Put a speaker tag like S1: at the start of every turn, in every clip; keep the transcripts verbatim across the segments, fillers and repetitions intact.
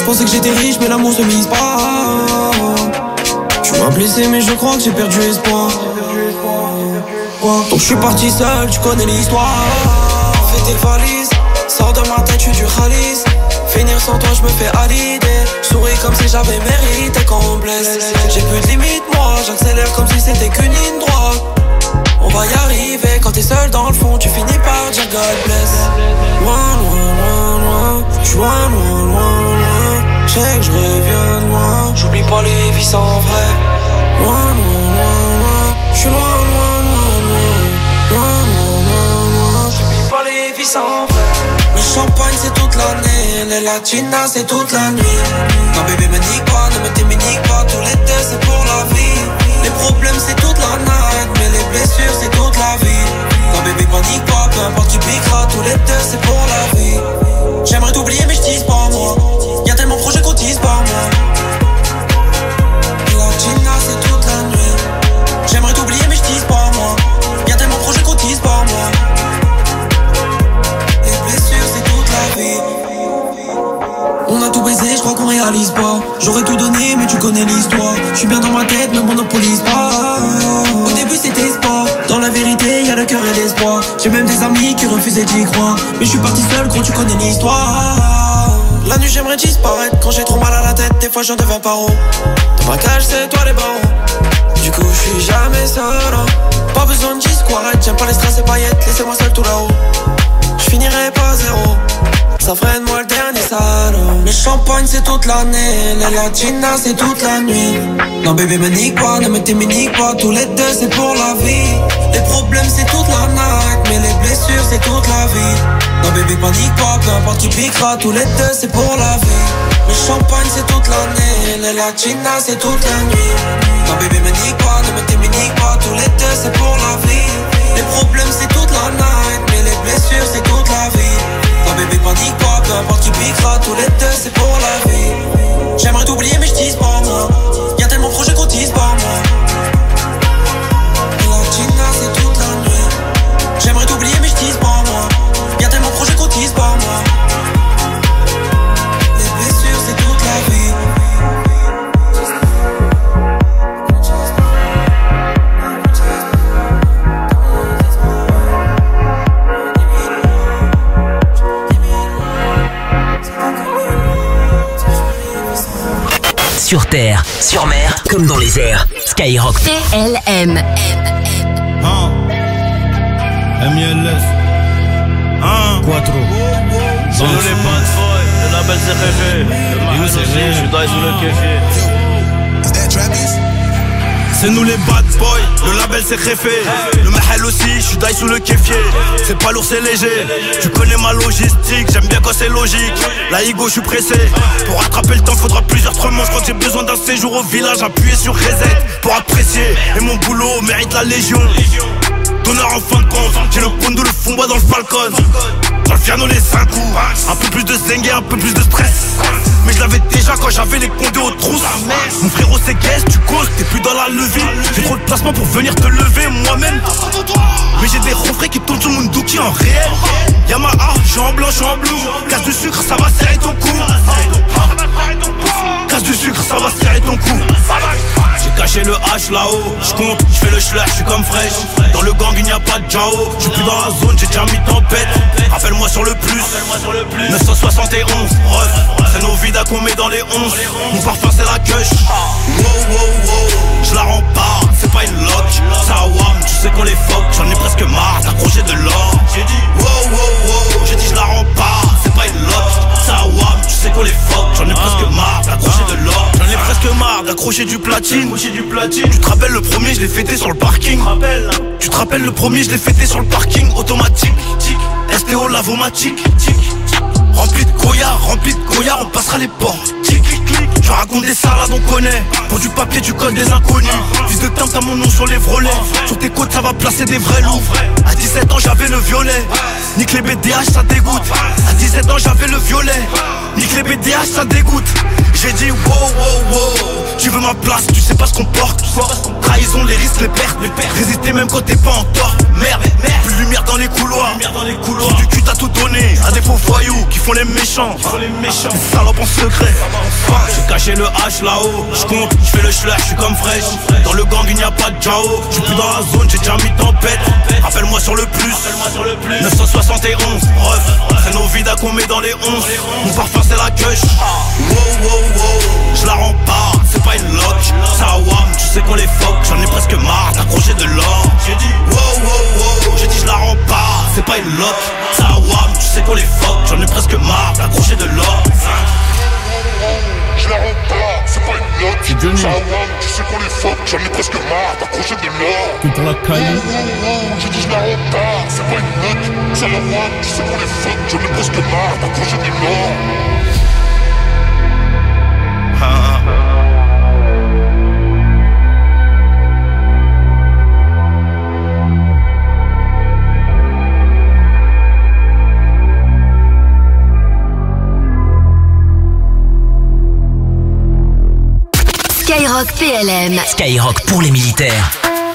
S1: J'pensais que j'étais riche mais l'amour se mise pas. Tu m'as blessé mais je crois que j'ai perdu espoir. Donc je suis parti seul, tu connais l'histoire. Fais tes valises, sors de ma tête, je suis du Khalis. Finir sans toi, je me fais à l'idée. Souris comme si j'avais mérité quand on blesse. J'ai plus de limite, moi, j'accélère comme si c'était qu'une ligne droite. On va y arriver, quand t'es seul dans le fond, tu finis par dire God bless. Loin, loin, loin, loin, j'suis loin, loin, loin, loin. J'sais que j'reviens de loin, j'oublie pas les vies sans vrai. Loin, loin, loin, loin, j'suis loin, loin, loin, loin. Loin, loin, loin, loin, j'oublie pas les vies sans vrai. Le champagne c'est toute l'année, les latinas c'est toute la nuit. Non bébé me nique pas, ne me t'éminique pas, tous les deux c'est pour la vie. Les problèmes c'est toute la night, mais les blessures c'est toute la vie. Non bébé panique pas, peu importe qui piquera, tous les deux c'est pour la vie. J'aimerais t'oublier mais j'tise pas moi, y'a tellement de projets qu'on tise pas moi. Latina c'est toute la nuit. J'aimerais t'oublier mais j'tise pas moi, y'a tellement de projets qu'on tise pas moi. On a tout baisé, je crois qu'on réalise pas. J'aurais tout donné, mais tu connais l'histoire. Je suis bien dans ma tête, ne monopolise pas. Au début c'était sport, dans la vérité y'a le cœur et l'espoir. J'ai même des amis qui refusaient d'y croire. Mais je suis parti seul, gros tu connais l'histoire. La nuit j'aimerais disparaître, quand j'ai trop mal à la tête. Des fois j'en deviens paro. Dans ma cage c'est toi les barreaux. Du coup je suis jamais seul. Pas besoin de discours, j'aime pas les strass et paillettes. Laissez-moi seul tout là-haut. Je finirai pas zéro. Ça freine moi le dernier salaud. Le champagne c'est toute l'année, les latinas c'est toute la nuit. Non bébé me nique pas, ne me t'éminique pas, tous les deux c'est pour la vie. Les problèmes c'est toute la night, mais les blessures c'est toute la vie. Non bébé panique pas, peu importe qui piquera, tous les deux c'est pour la vie. Le champagne c'est toute l'année, les latinas c'est toute la nuit. Non bébé me nique pas, ne me t'éminique pas, tous les deux c'est pour la vie. Les problèmes c'est toute la night, mais les blessures c'est toute la vie. Non bébé panique pas, peu importe qui piquera, tous les deux c'est pour la vie. J'aimerais t'oublier mais j'tise pas moi, y'a tellement de projets qu'on tise pas moi. Latina c'est toute la nuit. J'aimerais t'oublier mais j'tise pas moi, y'a tellement de projets qu'on tise pas moi. Les blessures c'est toute la vie.
S2: Sur terre, sur mer, comme dans les airs. Skyrock.
S3: T L M.
S4: Hein? M L S. Hein? Quattro.
S5: C'est nous les bad boys, le label c'est réfé. Le mahal aussi, je suis dans sous le kéfé.
S4: C'est nous les bad boys, le label c'est réfé. Le mahal aussi, je suis die sous le kéfier. C'est pas lourd, c'est léger. Tu connais ma logistique, j'aime bien quand c'est logique. La higo, je suis pressé. Pour rattraper le temps, faudra plusieurs tremanches. Quand j'ai besoin d'un séjour au village, appuyer sur reset pour apprécier. Et mon boulot mérite la légion. Donneur en fin de compte, j'ai le pondo, le fond bois dans le falcon. Dans le piano les cinq coups. Un peu plus de zengue, un peu plus de stress. Mais je l'avais déjà quand j'avais les condés aux trousses. Mon frérot c'est guest, tu causes, t'es plus dans la levée. J'ai trop de placement pour venir te lever moi-même. Mais j'ai des refrains qui tournent sur mon dookie en réel. Yamaha, j'suis en blanc, j'suis en bleu. Casse du sucre, ça va serrer ton cou. Casse du sucre, ça va serrer ton cou. J'ai caché le H là-haut, j'compte, j'fais le schleur, j'suis comme fraîche. Dans le gang il n'y a pas de Jao, j'suis plus dans la zone, j'ai déjà mis tempête. Rappelle-moi sur le plus, neuf cent soixante et onze, ref. C'est nos vidas qu'on met dans les onze. Mon parfum c'est la cush. Wow wow wow, j'la rempare, c'est pas une lock. Ça wam, tu sais qu'on les fuck, j'en ai presque marre d'accrocher de l'or. J'ai dit wow wow wow, j'ai dit j'la rempare, c'est pas une lock. Ça wam, tu sais qu'on les fuck, j'en ai presque marre d'accrocher de l'or. J'en ai presque marre d'accrocher du platine. Du platine. Tu te rappelles le premier, je l'ai fêté sur le parking. Tu te rappelles le premier, je l'ai fêté sur le parking automatique. S T O lavomatique. Rempli de goyard, rempli de goyard, on passera les portes. Je raconte des salades, on connaît. Pour du papier, du code des inconnus. Fils de temps, t'as mon nom sur les vrelets. Sur tes côtes, ça va placer des vrais loups. À dix-sept ans, j'avais le violet. Nique les B D H, ça dégoûte. À dix-sept ans, j'avais le violet. Nique les B D H, ça dégoûte. J'ai dit wow, wow, wow. Tu veux ma place, tu sais pas ce qu'on porte. Trahison, les risques, les pertes, les pertes. Résister même quand t'es pas en tort. Merde, merde. Plus de lumière dans les couloirs. Sur du cul t'as tout donné à des faux voyous qui font les méchants. Des salopes en secret. J'ai caché le H là-haut. J'compte, j'fais le schler, j'suis comme fraîche. Dans le gang il n'y a pas de Jao. J'suis plus dans la zone, j'ai déjà mis tempête. Rappelle-moi sur le plus. neuf cent soixante et onze, ref. C'est nos vidas qu'on met dans les onze. Mon parfum c'est la cush. Wow wow wow. J'la rends pas, c'est pas une lock. C'est à Wam, tu sais qu'on les fuck. J'en ai presque marre d'accrocher de l'or. J'ai dit wow wow wow. J'ai dit j'la rends pas, c'est pas une lock. C'est à Wam, tu sais qu'on les fuck. J'en ai presque marre d'accrocher de l'or.
S3: Je la rends pas, c'est pas une note. C'est Johnny. Tu sais qu'on les fuck, j'en ai presque marre d'accrocher de l'or.
S6: Que pour la caille.
S3: J'ai dit je la rends pas, c'est pas une note. C'est la one, tu sais qu'on les fuck, j'en ai presque marre d'accrocher de l'or.
S7: Skyrock P L M.
S2: Skyrock pour les militaires.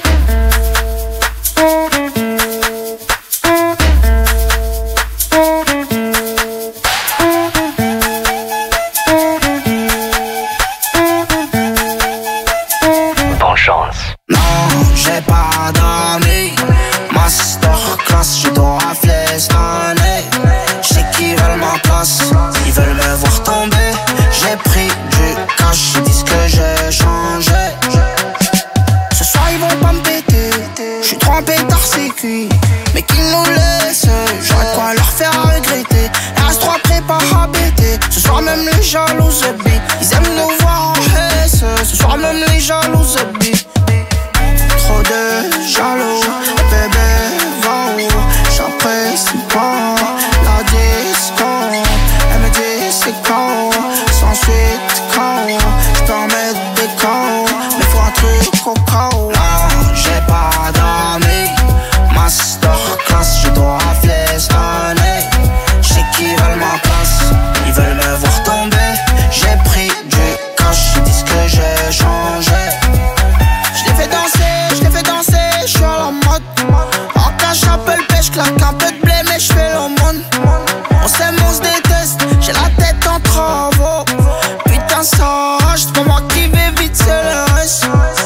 S8: Bonne chance.
S9: Non, j'ai pas d'amis. Masterclass, je dois flestonner. Je sais qu'ils veulent ma place, ils veulent me voir tomber. J'ai pris du cash, ils disent que j'ai changé. Ce soir ils vont pas me péter. J'suis trempé tard c'est cuit. Mais qu'ils nous laissent, j'aurais de quoi leur faire regretter. R S trois prépare à bêter. Ce soir même les jalouses bi. Ils aiment nous voir en hesse. Ce soir même les jalouses bi. Trop de jaloux, bébé va où? J'apprécie pas la disco. Elle me dit c'est quand, sans suite quand. J'peux en mettre des quand, mais faut un truc au cas où. Non, j'ai pas d'amis. Masterclass, je dois flestonner. J'sais qu'ils veulent ma place, ils veulent me voir tomber. J'ai pris du cash, ils disent que j'ai changé. J'les fais danser, j'les fais danser, j'suis à la mode. En cash, appelle pêche, claque un peu de blé, mais j'fais l'aumône. On s'aime, on se déteste, j'ai la tête en travaux. Putain, ça rage, c'est pas moi qui vais vite, c'est le reste.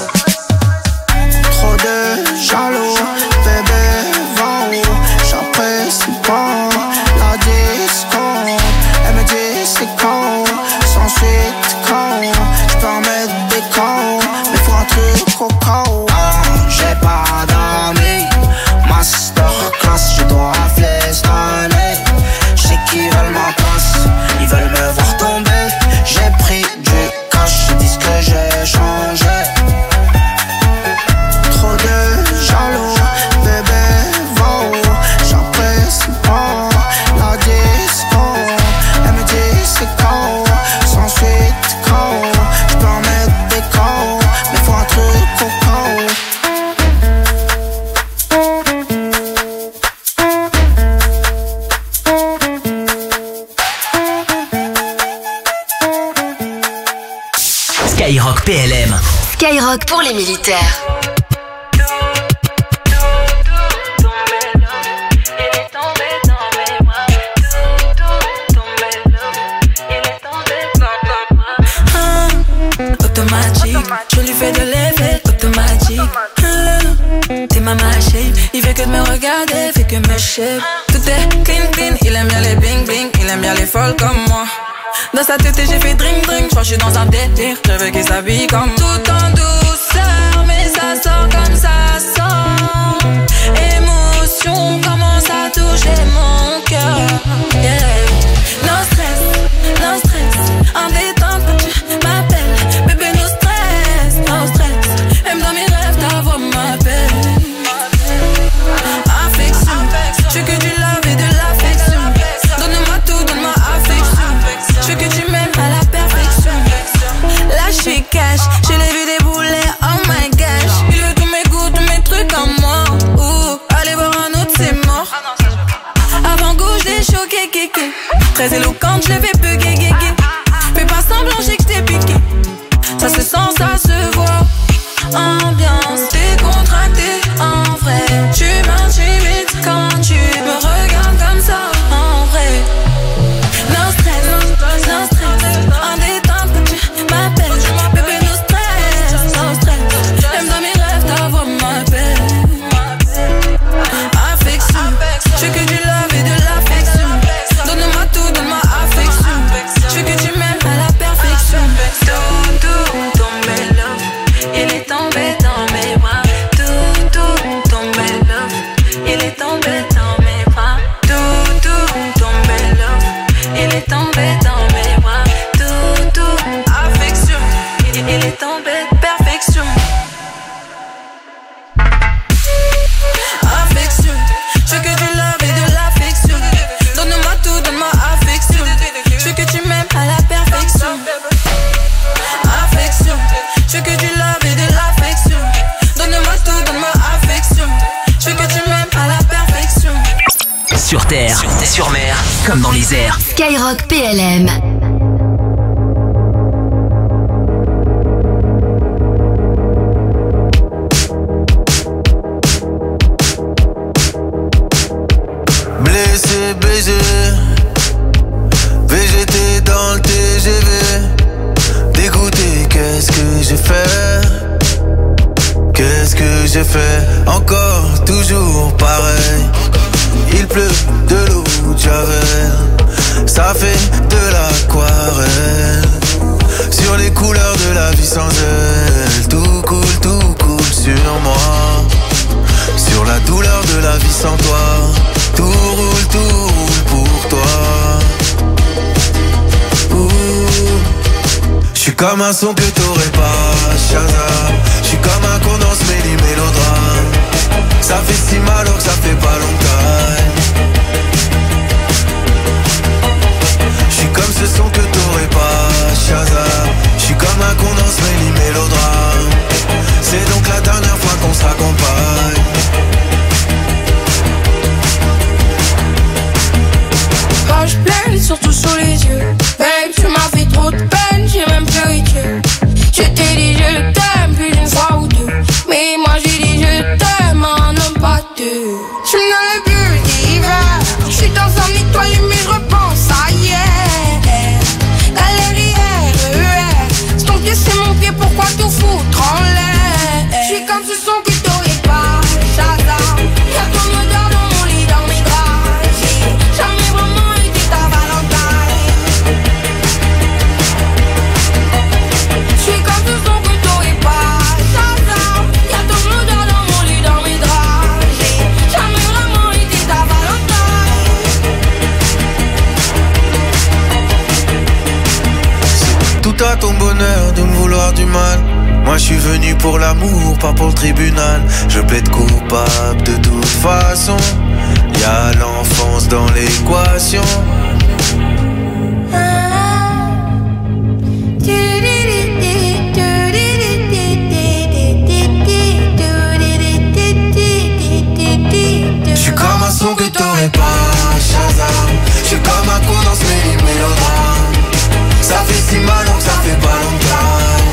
S9: Trop de jaloux, bébé, va où? J'apprécie pas la disco. Elle me dit c'est quand, sans suite quand. J'peux en mettre des quand, mais faut un truc au cas où. Non, j'ai pas d'amis. Masterclass, je dois flestonner. J'sais qu'ils veulent ma place, ils veulent me voir tomber. J'ai pris du cash, ils disent que j'ai changé. Trop de jaloux, bébé, va où? J'apprécie pas la disco. Elle me dit c'est quand, sans suite quand. J'peux en mettre des quand, mais faut un truc au cas où.
S2: Skyrock P L M.
S7: Skyrock pour les militaires.
S1: Automatique, je lui fais de l'effet automatique. T'es ma shape, il fait que de me regarder, fait que me shape. Tout est clean clean, il aime bien les bling bling, il aime bien les folles comme moi. Dans sa tête j'ai fait drink drink, j'crois que j'suis dans un délire, je veux qu'il s'habille comme moi. Tout en douceur, mais ça sort comme ça sort. Émotion commence à toucher mon cœur. Yeah. No stress, no stress, en détente quand tu m'appelles. Bébé no stress, no stress, même dans mes rêves ta voix m'appelle. Affection, j'veux que du love et de l'affection. Donne-moi tout, donne-moi affection. J'veux que tu m'aimes à la perfection. Là j'suis cash, je l'ai vu débouler, oh my gosh. Il veut tous mes goûts, tous mes trucs en moi. Ouh, allez voir un autre c'est mort. Avant-goût j'l'ai choqué, kéké.
S6: à la perfection. Affection, je veux que tu love et de l'affection. Donne-moi tout, donne-moi affection. Je veux que tu m'aimes à la perfection.
S2: Sur terre, sur, terre, sur mer, comme dans les airs.
S7: Skyrock P L M.
S10: Blessé, baisé, V G T dans le T G V. Dégoûté, qu'est-ce que j'ai fait? Qu'est-ce que j'ai fait? Encore, toujours pareil. Il pleut de l'eau de Javel. Ça fait de l'aquarelle. Sur les couleurs de la vie sans elle. Tout coule, tout coule sur moi. Sur la douleur de la vie sans toi. Tout roule, tout roule pour toi. J'suis comme un son que t'aurais pas, Shazam. J'suis comme un condense mêlé mélodrame. Ça fait si mal alors que ça fait pas longtemps. J'suis comme ce son que t'aurais pas, Shazam. J'suis comme un condense mêlé mélodrame. C'est donc la dernière fois qu'on se raccompagne.
S6: Je pleine, surtout sur les yeux. Babe, tu m'as fait trop de peine, j'ai même pleuré Dieu. Je t'ai dit je t'aime plus d'une fois ou deux. Mais moi j'ai dit je t'aime en homme pas deux. J'suis dans le bulle d'hiver. J'suis dans un étoile mais je repense à hier. Galerie R E R. C'est ton pied, c'est mon pied, pourquoi tout foutre en l'air? J'suis comme ce son que t'aurais pas, Shazam. Y'a ton odeur dans mon lit, dans mes draps. J'ai jamais vraiment
S10: à ton bonheur de me vouloir du mal. Moi je suis venu pour l'amour, pas pour le tribunal. Je plaide coupable de toute façon. Y'a l'enfance dans l'équation. J'suis comme un son que t'aurais pas, Shazam. J'suis comme un condense mêlé mélodrame. Ça fait si mal donc ça fait pas longtemps.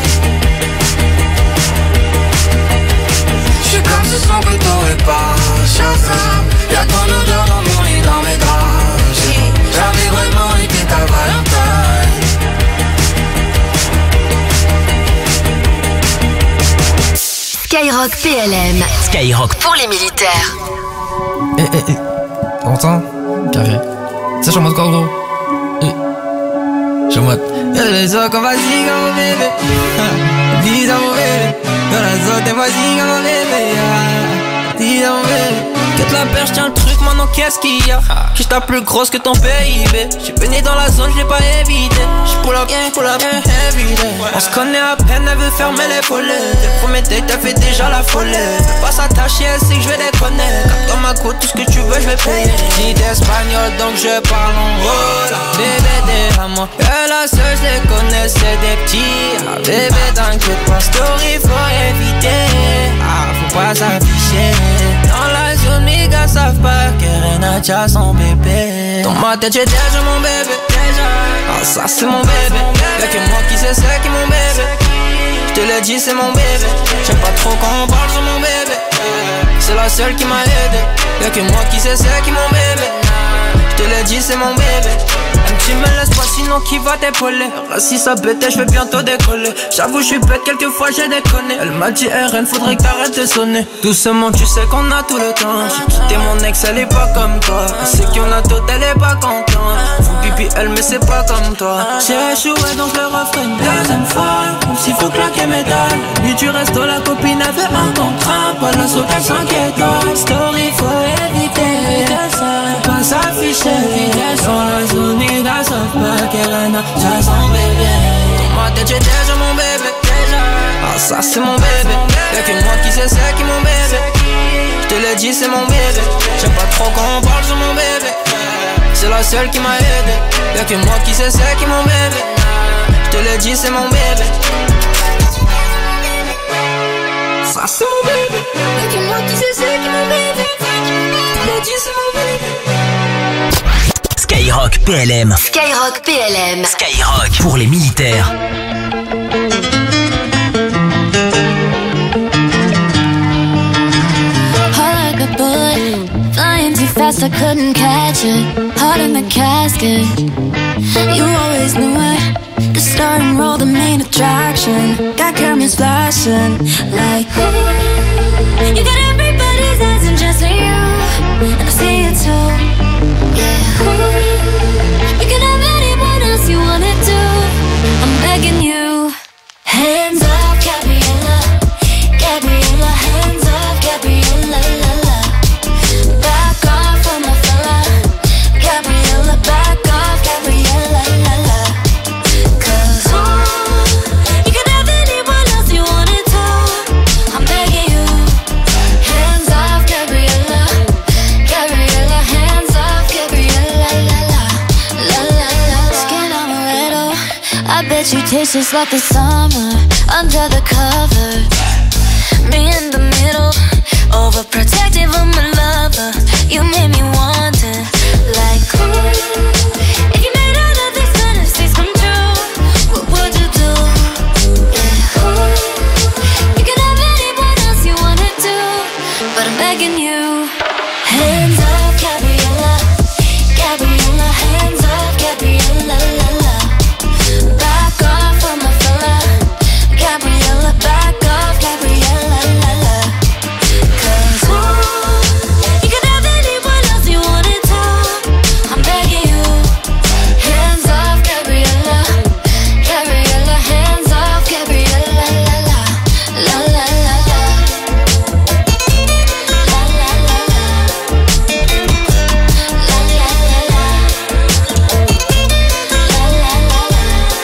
S10: J'suis comme ce son que t'aurais pas, Shazam. Y'a ton odeur dans mon lit, dans mes draps. J'ai jamais vraiment été ta Valentine.
S7: Skyrock P L M.
S2: Skyrock
S7: pour les militaires.
S11: Eh eh eh, t'entends? Carré. Tu sais, je suis en mode quoi, gros? Je suis en mode y'a les autres qu'on va zing à mon bébé. Dis à mon bébé. Y'a les autres, t'es vas-y à mon bébé. Dis à mon bébé. Quitte la perche, tiens le truc, maintenant qu'est-ce qu'il y a? Qui t'a plus grosse que ton P I B. J'suis venu dans la zone, j'l'ai pas évité. J'pull up, yeah, pull up, yeah, everyday. On se connaît à peine, elle veut fermer les volets. Tes premiers dates, elle fait déjà la folie. Fais pas s'attacher, elle sait que j'vais déconner. Cap dans ma côte, tout ce que tu veux, j'vais payer. Dis d'espagnol, donc je parle en rola. Bébé, t'es à moi. Et la seule, j'les connais, c'est des petits. Ah, bébé, t'inquiète pas, story, faut éviter. Ah, faut pas s'afficher. Dans la zone, mes gars savent pas que Renacha son bébé. Dans ma tête j'ai déjà mon bébé. Ah ça c'est mon bébé. Y'a que moi qui sais c'est qui mon bébé. J'te l'ai dit c'est mon bébé. J'aime pas trop quand on parle sur mon bébé. C'est la seule qui m'a aidé. Y'a que moi qui sais c'est qui mon bébé. J'te l'ai dit c'est mon bébé. Un petit me laisse pas sinon qui va t'épauler. Si ça bête je vais bientôt décoller. J'avoue je suis bête quelquefois j'ai déconné. Elle m'a dit R N faudrait que t'arrêtes de sonner. Doucement tu sais qu'on a tout le temps. J'ai quitté mon ex elle est pas comme toi. Elle sait qu'on a tout elle est pas contente. Faut pipi elle mais c'est pas comme toi. J'ai échoué donc le refrain une deuxième fois. Comme s'il faut claquer mes dalles. Nuit du resto la copine avait un contrat. Pas la sauce elle s'inquiète. Story faut éviter. Faut pas s'afficher. Dans la zone les gars savent pas qu'elle a ça son bébé. Dans ma tête j'ai déjà mon bébé. Ah ça c'est mon bébé. Y'a que moi qui sais c'est qui mon bébé. J'te l'ai dit c'est mon bébé. J'aime pas trop quand on parle sur mon bébé. c'est la seule qui m'a aidé. Y'a que moi qui sais c'est qui mon bébé. Je te le dis c'est mon bébé. Ça c'est mon bébé. Y'a que moi qui sais c'est qui mon bébé. Je te le dis c'est mon bébé.
S2: Skyrock P L M.
S7: Skyrock P L M.
S2: Skyrock pour les militaires.
S12: Flying too fast, I couldn't catch it. Heart in the casket. You always knew it. The starting role, the main attraction. Got cameras flashing like ooh. You got everybody's eyes and just for you. And I see it too. Yeah. Ooh. You can have anyone else you wanna do. I'm begging you. Hands up, Gabriella. Gabriella, hands up, Gabriella. La, la. Back off on my fella. Gabriella, back off, Gabriella. La, la. Cause ooh, you can have anyone else you wanted to. I'm begging you. Hands off, Gabriella. Gabriella, hands off, Gabriella. La, la. La, la, la. Skin amaretto. I bet you taste just like the summer under the covers. Me in the middle, overprotective of my lover. You made me want it, like ooh. If you made all of these fantasies come true, what would you do? Yeah, ooh. You could have anyone else you wanted to, but I'm begging you. Hands up, Gabriella. Gabriella, hands up, Gabriella. La, la. Back off on my fella. Gabriella, back off, Gabriella. La, la. Cause ooh, you can have anyone else you wanted to. I'm begging you. Hands off, Gabriella. Gabriella, hands off, Gabriella. La, la. La, la, la, la. La, la, la, la. La, la, la, la. La, la, la, la.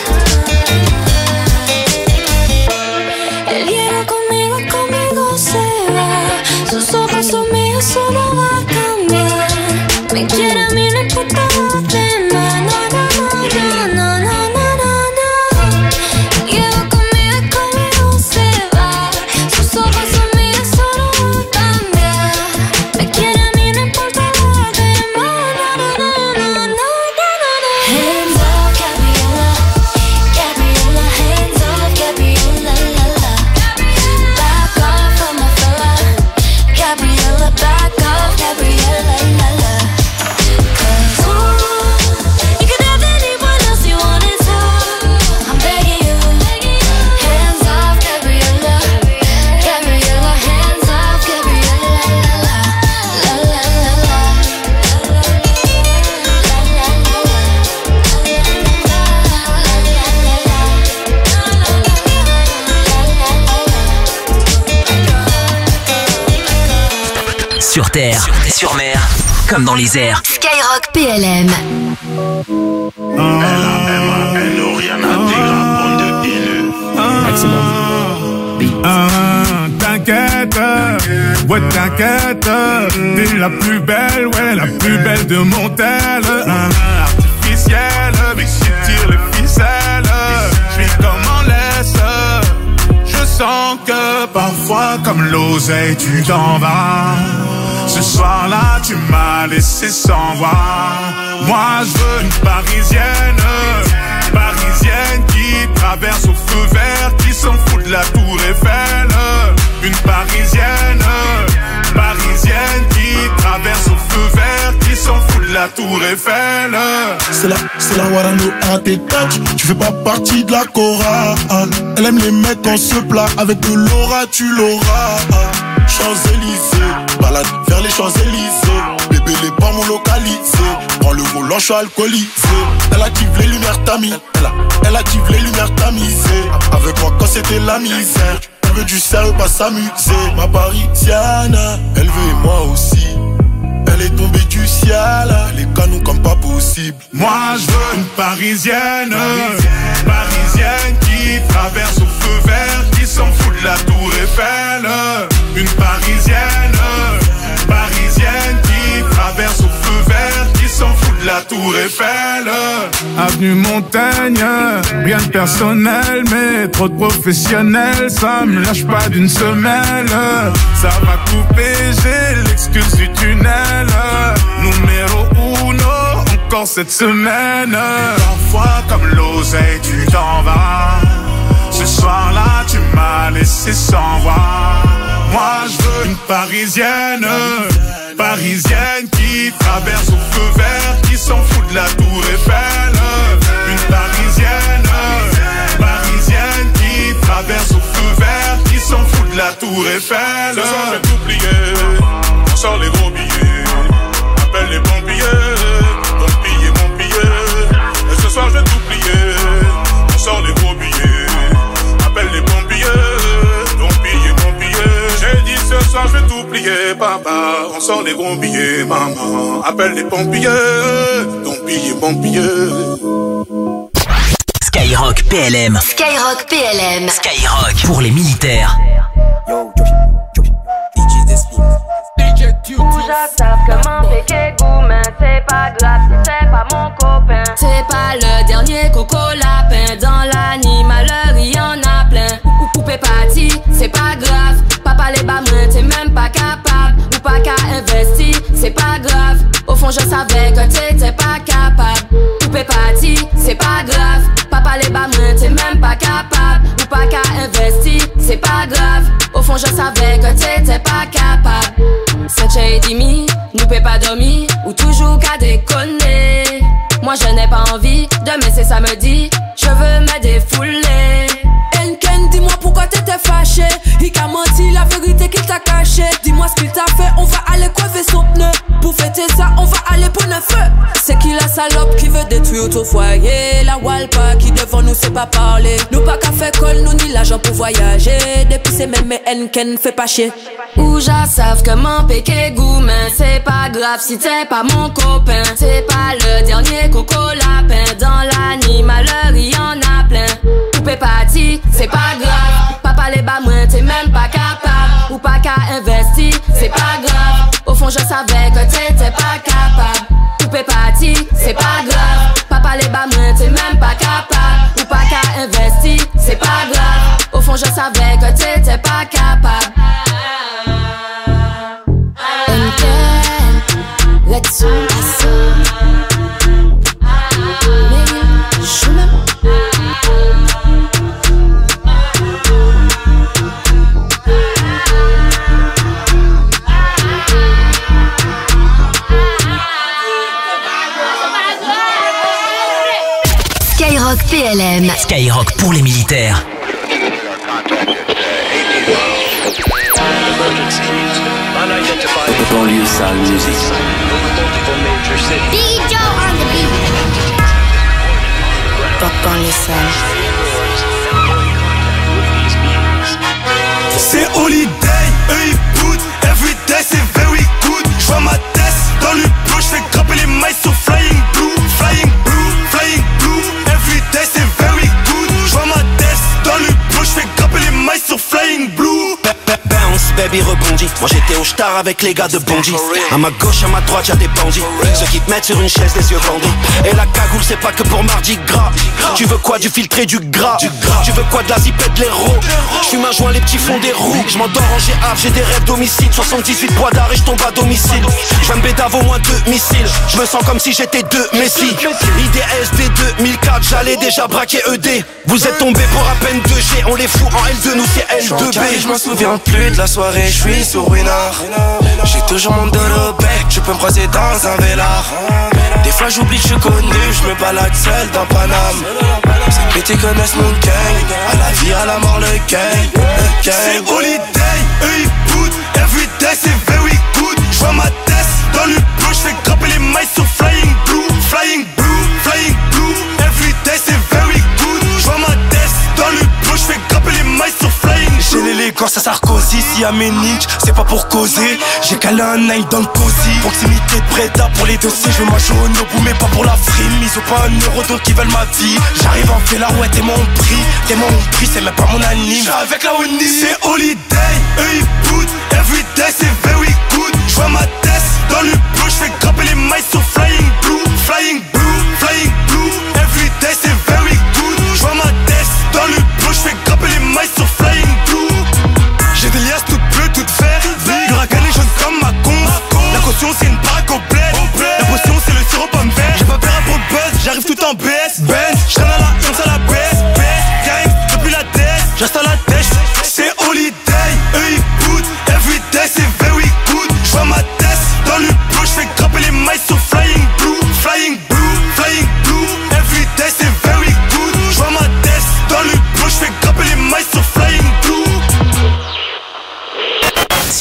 S12: Él viene conmigo, conmigo se va. Sus ojos son míos, eso no va a cambiar. Me quiere a mí, no importa los demás. No, no, no, no, no, no, no, no. Lleva conmigo, conmigo se va. Sus ojos son míos, eso no va a cambiar. Me quiere a mí, no importa los demás. No, no, no, no, no, no, no. Hands up, Gabriella. Gabriella, hands up, Gabriella. La, la. Back off on my fella. Gabriella, back off, Gabriella. La, la. Cause ooh, you can have anyone else you wanted to. I'm begging you. Hands off, Gabriella. Gabriella, hands off, Gabriella. La, la. La, la, la, la. La, la,
S2: Sur terre, sur mer, comme dans les airs.
S7: Skyrock P L M.
S3: Elle a, elle m'a, elle n'a rien à dire, la bande de haineux.
S13: Excellent. Ah, t'inquiète, ouais t'inquiète, t'es la plus belle, ouais la plus belle de mon tel. Ah, artificielle, mais si tire les ficelles, j'suis comme en laisse. Je sens que parfois comme l'oseille tu t'en vas. Ce soir-là, tu m'as laissé sans voix. Moi, je veux une parisienne, parisienne qui traverse au feu vert, qui s'en fout de la tour Eiffel. Une parisienne, parisienne qui traverse au feu vert, qui s'en fout de la tour Eiffel.
S14: C'est la, c'est la Warano à tes touch. Tu fais pas partie de la chorale. Elle aime les mecs en se plat. Avec de l'aura, tu l'auras. Champs-Élysées, balade vers les Champs-Élysées. Bébé, les pas mon localisé. Prends le volant, je suis alcoolisé. Elle active les lumières tamisées. Elle, elle active les lumières tamisées. Avec moi quand c'était la misère. Elle veut du sérieux, pas s'amuser. Ma parisienne, elle veut et moi aussi. Elle est tombée du ciel, les canons comme pas possible.
S13: Moi je veux une parisienne, parisienne, parisienne qui traverse au feu vert, qui s'en fout de la tour Eiffel. Une parisienne, parisienne qui traverse au feu vert, qui s'en fout de la la tour Eiffel. Avenue Montaigne, rien de personnel, mais trop de professionnels, ça me lâche pas d'une semelle. Ça va couper, j'ai l'excuse du tunnel. Numéro uno, encore cette semaine. Parfois comme l'oseille, tu t'en vas. Ce soir-là, tu m'as laissé sans voix. Moi, je veux une parisienne, parisienne qui traverse au feu vert, qui s'en fout de la tour Eiffel. Une parisienne, parisienne qui traverse au feu vert, qui s'en fout de la tour Eiffel. Ce soir, je vais t'oublier, on sort les gros billets, appelle les pompiers, mon billet, mon billet. Et ce soir, je vais t'oublier, on sort les gros billets, appelle les pompiers, mon billet, mon billet. J'ai dit ce soir, je vais t'oublier, papa, on sort les gros billets, maman, appelle les pompiers, mon billet, mon billet.
S2: Skyrock P L M.
S7: Skyrock P L M.
S2: Skyrock pour les militaires.
S6: Rouge savent comment péquer gourmand. C'est pas grave si c'est pas mon copain. C'est pas le dernier coco lapin. Dans l'animaleur il y en a plein. Ou poupée parti, c'est pas grave. Papa les bas mains, t'es même pas capable. Ou pas qu'à investir, c'est pas grave. Au fond je savais que t'étais pas capable. Poupée parti, c'est pas grave. Papa les bas mains, t'es même pas capable. Ou pas qu'à investir, c'est pas grave. Au fond je savais que t'étais pas capable. Saint et Dimi, nous peut pas dormir. Ou toujours qu'à déconner. Moi je n'ai pas envie de me laisser samedi. Je veux me défouler.
S15: Enken, dis-moi pourquoi t'étais fâché. Il t'a menti la vérité qu'il t'a caché. Dis-moi ce qu'il t'a fait, on va aller crever son pneu. Pour fêter ça, on va aller pour neuf feu. C'est qui la salope qui veut détruire ton foyer? La Walpa qui devant nous sait pas parler. Nous pas qu'à faire colle, nous ni l'argent pour voyager. Depuis c'est même mais Enken fait pas chier.
S6: Ouja savent comment péquer gourmand. C'est pas grave si t'es pas mon copain. C'est pas le dernier coco lapin. Dans l'animaleur il y en a plein. Poupée parti, c'est pas grave. Papa les bas moins, t'es même pas capable. Ou pas qu'à investir, c'est pas grave. Au fond je savais que t'étais pas capable. Poupée parti, c'est pas grave. Papa les bas moins, t'es même pas capable. Ou pas qu'à investir, c'est pas grave. Au fond je savais que t'étais pas capable.
S15: Let's go.
S7: Skyrock P L M.
S2: Skyrock pour les militaires.
S16: The banlieue sale music.
S12: Big Joe on the beat.
S15: Banlieue sale.
S4: C'est holiday, eux ils put. Everyday c'est very good. J'vois ma tête dans le bleu. J'fais grimper les mailles sur flying blue. Flying blue, flying blue. Everyday c'est very good. J'vois ma tête dans le bleu. J'fais grimper les mailles sur flying blue.
S17: Bounce, baby rebondit. Moi j'étais au star avec les gars de Bondy. À ma gauche, à ma droite, y'a des bandits. Ceux qui te mettent sur une chaise, les yeux bandés. Et la cagoule, c'est pas que pour Mardi Gras. Tu veux quoi, du filtré, du gras? Tu veux quoi, de la zipette, de l'héros? J'fume un joint, les petits font des roues. J'm'endors en G A, j'ai des rêves d'homicide. soixante-dix-huit poids d'art et j'tombe à domicile. J'vais me bédave au moins deux missiles. J'me sens comme si j'étais deux Messi. I D S D deux mille quatre, j'allais déjà braquer E D. Vous êtes tombés pour à peine deux G. On les fout en L deux, nous c'est L deux B.
S10: J'me souviens plus de la soirée, j'suis sur Winard. J'ai toujours mon dos au bec, tu peux me croiser dans un vélard. Des fois j'oublie que je suis connu, j'me balade seul dans Paname. Ces petits connaissent mon gang, à la vie, à la mort, le gang, le gang.
S4: C'est holiday, eux ils put. Everyday c'est very good. J'vois ma tête dans le bleu. J'fais grimper les mailles sur flying blue. Flying blue, flying blue. Everyday c'est very good. J'vois ma tête dans le bleu. J'fais grimper les mailles sur flying blue.
S10: J'ai l'élégance à Sarkozy, si y'a mes ninjas, c'est pas pour causer. J'ai calé un nine dans le cosy. Proximité de Breda pour les dossiers, je veux ma jaune au bout mais pas pour la frime. Ils ont pas un euro donc ils veulent ma vie. J'arrive en fait là, ouais t'es mon prix. T'es mon prix, c'est même pas mon anime.
S4: J'suis avec la Oni. C'est holiday, eux ils put. Everyday c'est very good. J'vois ma tête dans le bleu. J'fais grimper les mailles sur flying blue. Flying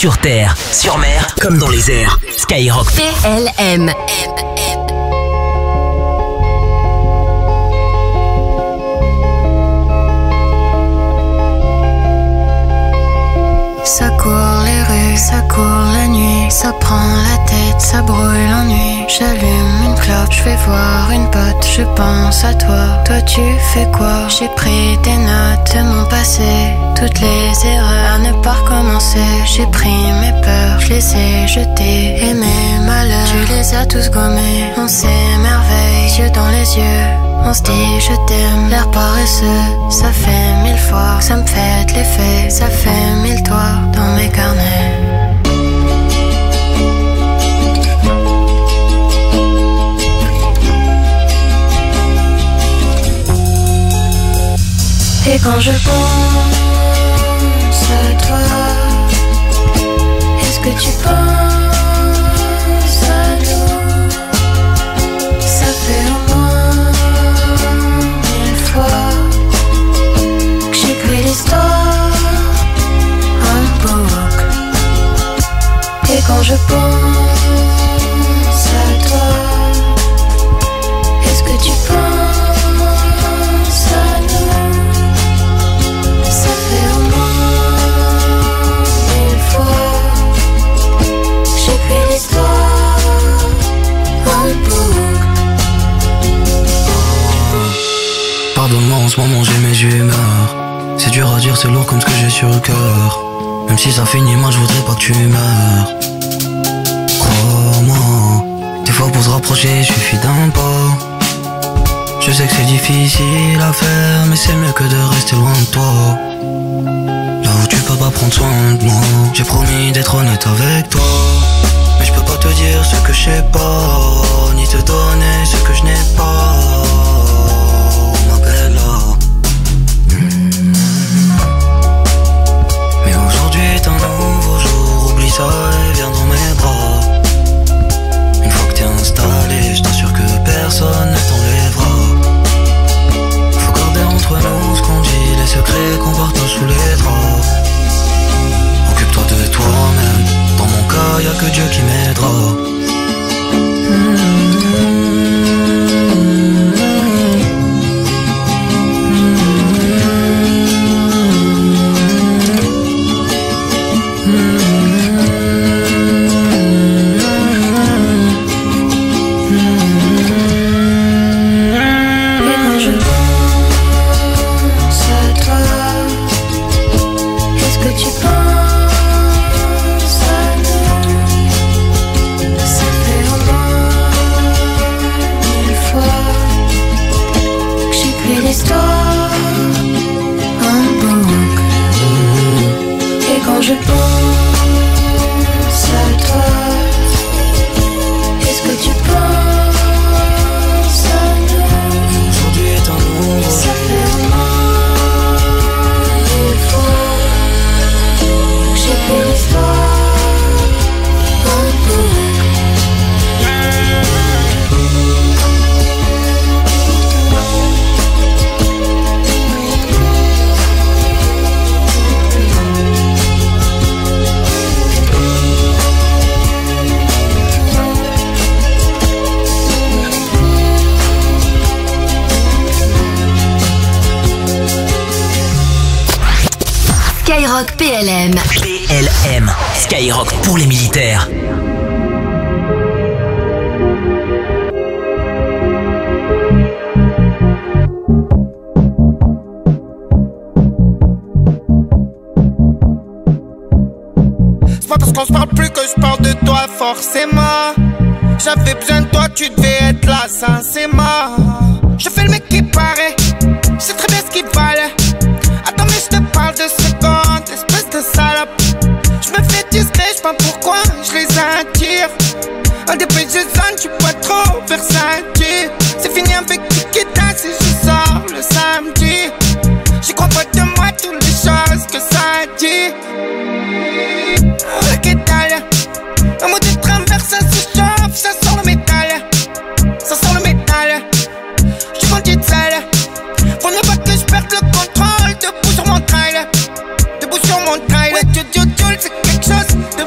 S2: Sur terre, sur mer, comme dans les airs. Skyrock
S7: P L M.
S16: Ça court les rues, ça court la nuit, ça prend la tête, ça brûle l'ennui. J'allume une clope, je vais voir une pote, je pense à toi. Toi tu fais quoi? J'ai pris des notes de mon passé, toutes les erreurs à ne pas recommencer. J'ai pris mes peurs, je les ai jetées, et mes malheurs, tu les as tous gommés. On s'émerveille, yeux dans les yeux, on se dit je t'aime, l'air paresseux. Ça fait mille fois que ça me fait de l'effet, ça fait mille toits dans mes carnets. Et quand je pense à toi, est-ce que tu penses à nous? Ça fait au moins mille fois que j'écris l'histoire en boucle. Et quand je pense à toi, est-ce que tu penses à nous? Ça fait au moins mille fois que j'écris l'histoire en boucle.
S18: Pardonne-moi, en ce moment j'ai mes humeurs. C'est dur à dire, c'est lourd comme ce que j'ai sur le cœur. Même si ça finit, moi je voudrais pas que tu meurs. Crois-moi, des fois pour se rapprocher, il suffit d'un pas. Je sais que c'est difficile à faire, mais c'est mieux que de rester loin de toi. Là où tu peux pas prendre soin de moi. J'ai promis d'être honnête avec toi, mais je peux pas te dire ce que je sais pas, ni te donner ce que je n'ai pas. Ma bella. Mmh. Mais aujourd'hui est un nouveau jour, oublie ça et viens dans mes bras. Une fois que t'es installé, je t'assure que personne ne t'enlèvera. Faut garder entre nous ce qu'on dit, les secrets qu'on partage sous les draps. Occupe-toi de toi-même, dans mon cas y'a que Dieu qui m'aidera. Mmh.
S16: Je pense à toi. Est-ce que tu penses à nous?
S18: Aujourd'hui est un nouveau.
S16: Ça fait au moins mille fois que j'ai fait l'histoire en boucle.
S7: Skyrock P L M.
S2: P L M. Skyrock pour les militaires.
S19: C'est pas parce qu'on se parle plus que je parle de toi forcément. J'avais besoin de toi, tu devais être là sincèrement. Je fais le mec qui paraît, je sais très bien ce qu'il valait. Attends mais je te parle de secondes, espèce de salope. Je me fais discret, je sais pas pourquoi je les attire. Un des plus jeunes, tu pas trop versatile. C'est fini avec Tikita si je sors le samedi. J'y crois pas de moi toutes les choses que ça dit. Le kétal, un mot de traverse, ça se chauffe, ça sent le métal. Ça sent le métal. J'suis bandit de sale. Faut ne pas que je perde le contrôle. Debout sur mon trail, debout sur mon trail. Ouais, tu, tu, tu, c'est quelque chose de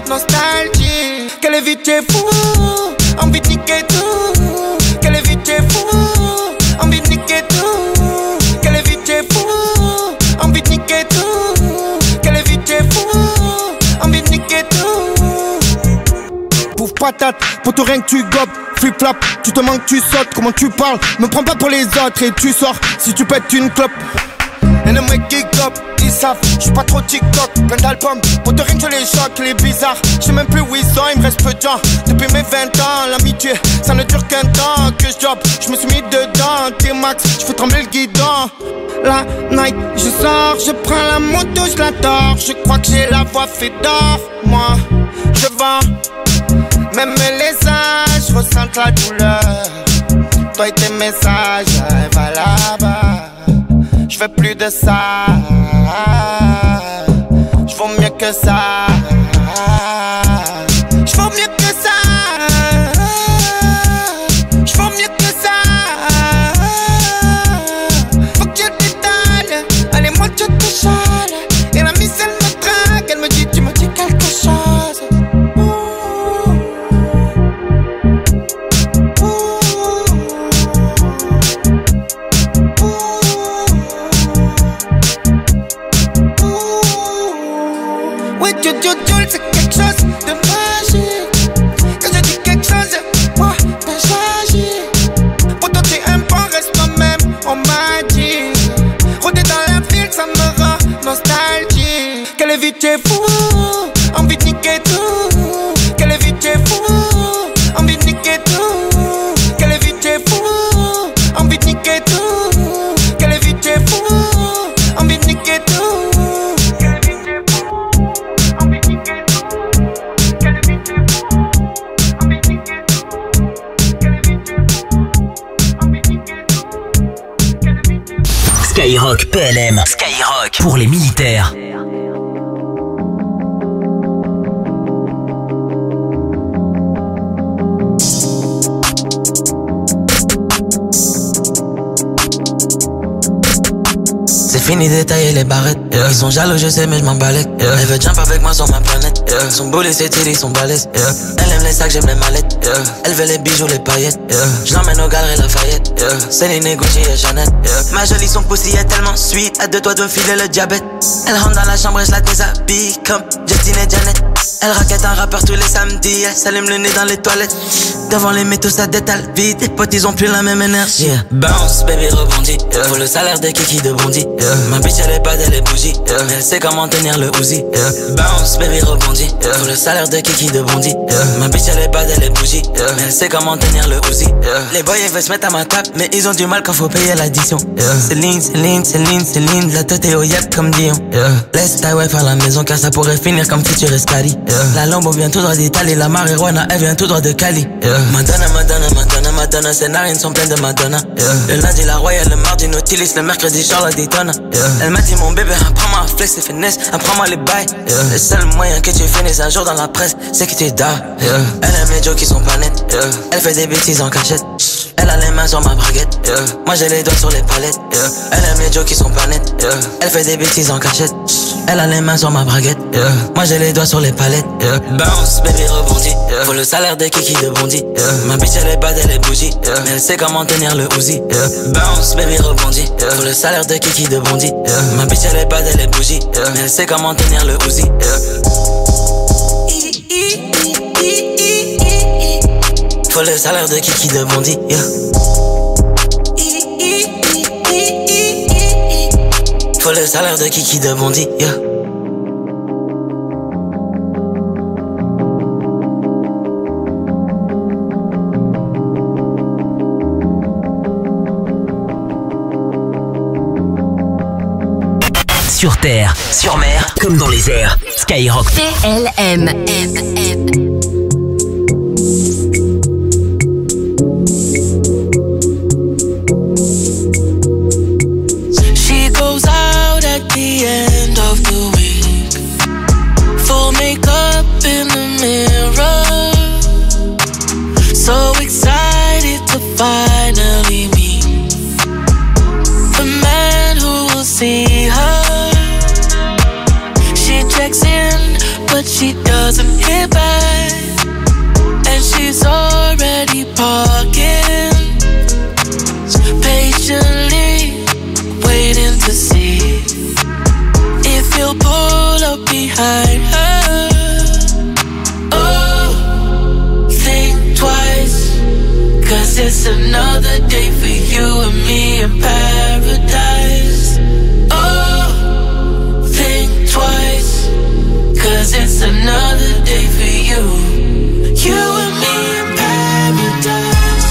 S19: nostalgie. Qu'elle est vite t'es fou, envie de niquer tout. Qu'elle est vite t'es fou, envie de niquer tout. Qu'elle est vite t'es fou, envie de niquer tout. Qu'elle est vite t'es fou, envie de niquer tout. Pouf patate, pour tout rien que tu gobes. Flip-flap, tu te manques, tu sautes. Comment tu parles, me prends pas pour les autres. Et tu sors, si tu pètes une clope. Et ne me geek up, ils savent, j'suis pas trop TikTok. Plein d'albums, pour te rien que je les choque, les bizarres. J'sais même plus où ils sont, il me reste peu de temps. Depuis mes vingt ans, l'amitié, ça ne dure qu'un temps. Que j'job, j'me suis mis dedans. T-Max, j'fais trembler le guidon. La night, je sors, je prends la moto, je la tords. Je crois que j'ai la voix fait d'or. Moi, je vends, même les âges ressentent la douleur. Toi et tes messages, va là-bas. Je veux plus de ça. Je vaux mieux que ça. Je vaux mieux que ça. Je vaux mieux que ça. Faut que je t'étale. Allez, moi je te chale. Et la mise elle me traque. Elle me dit, tu me dis quelque chose. C'est quelque chose de magique. Quand je dis quelque chose, moi, ben j'agis. Pour toi t'es un bon, reste toi-même, on m'a dit. Rôder dans la ville, ça me rend nostalgique. Qu'elle est vite t'es fou, envie de niquer tout. Qu'elle est vite t'es fou, envie de niquer tout. Qu'elle est vite t'es fou, envie de niquer tout. Qu'elle est vite t'es fou, envie de niquer tout.
S2: Skyrock P L M. Skyrock pour les militaires.
S18: C'est fini d'étailler les barrettes, yeah. Ils sont jaloux je sais mais je m'en balèque, yeah. Elle veut jump avec moi sur ma planète, yeah. Son bullet c'est tiré, son balèze, yeah. Elle aime les sacs, j'aime les mallettes, yeah. Elle veut les bijoux, les paillettes, yeah. Je l'emmène au galeries Lafayette, yeah. Céline, Gucci et Chanel, yeah. Ma jolie son pussy est tellement sweet, à deux doigts de filer le diabète. Elle rentre dans la chambre et je la déshabille comme Justine et Janet. Elle raquette un rappeur tous les samedis, elle s'allume le nez dans les toilettes. Devant les métaux ça détale vite, les potes ils ont plus la même énergie, yeah. Bounce baby rebondit, yeah. Faut le salaire des kiki de Bondy, yeah. Ma bitch elle est pas elle est bougie, yeah. Elle sait comment tenir le Uzi, yeah. Bounce baby rebondit, yeah. Faut le salaire de kiki de Bondy, yeah. Ma bitch elle est pas elle est bougie, yeah. Elle sait comment tenir le Uzi, yeah. Les boys ils veulent se mettre à ma table, mais ils ont du mal quand faut payer l'addition, yeah. Céline, Céline, Céline, Céline, la tête est au yep comme Dion, yeah. Laisse ta wife à la maison car ça pourrait finir comme futur Escali, yeah. La Lambo vient tout droit d'Italie, la marijuana elle vient tout droit de Cali, yeah. Madonna, Madonna, Madonna, Madonna, ses narines sont pleines de Madonna, yeah. Le lundi la Royale, le mardi Nautilus, le mercredi Charlotte Daytona, yeah. Elle m'a dit mon bébé, apprends-moi à flex et finesse, apprends-moi les bails, yeah. Le seul moyen que tu finisses un jour dans la presse, c'est que tu dors, yeah. Elle aime les jokes qui sont pas nets, yeah. Elle fait des bêtises en cachette, elle a les mains sur ma braguette, yeah. Moi j'ai les doigts sur les palettes, yeah. Elle aime les jokes qui sont pas nets, yeah. Elle fait des bêtises en cachette, elle a les mains sur ma braguette, yeah. Moi j'ai les doigts sur les palettes, yeah. Bounce, baby rebondit, yeah. Faut le salaire des kiki de Bondy, yeah. Ma bitch elle est pas elle est bougie, yeah. Mais elle sait comment tenir le Uzi, yeah. Bounce, baby rebondit, yeah. Faut le salaire de kiki de Bondy, yeah. Ma bitch elle est pas elle est bougie, yeah. Mais elle sait comment tenir le Uzi, yeah. Faut le salaire de kiki de Bondy, yeah. Faut le salaire de kiki de Bondy, yeah.
S2: Sur terre, sur mer, comme dans les airs. Skyrock
S7: P L M. M, M.
S20: She goes out at the end of the week, full makeup in the mirror, so excited to finally meet the man who will see her. Checks in, but she doesn't hear back, and she's already parking, patiently waiting to see if he'll pull up behind her. Oh, think twice, cause it's another day for you and me in paradise. Oh, think twice, cause it's another day for you, you and me in paradise.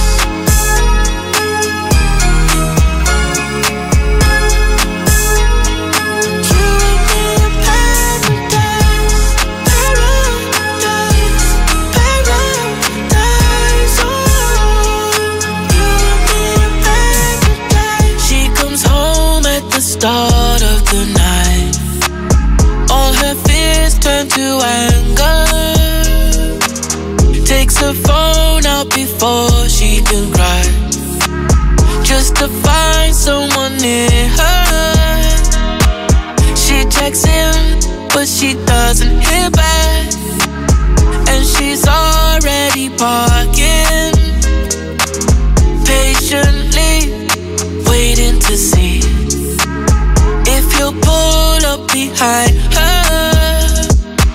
S20: Start of the night, all her fears turn to anger. Takes her phone out before she can cry, just to find someone near her. She texts him, but she doesn't hear back, and she's already parking, patiently waiting to see if he'll pull up behind her.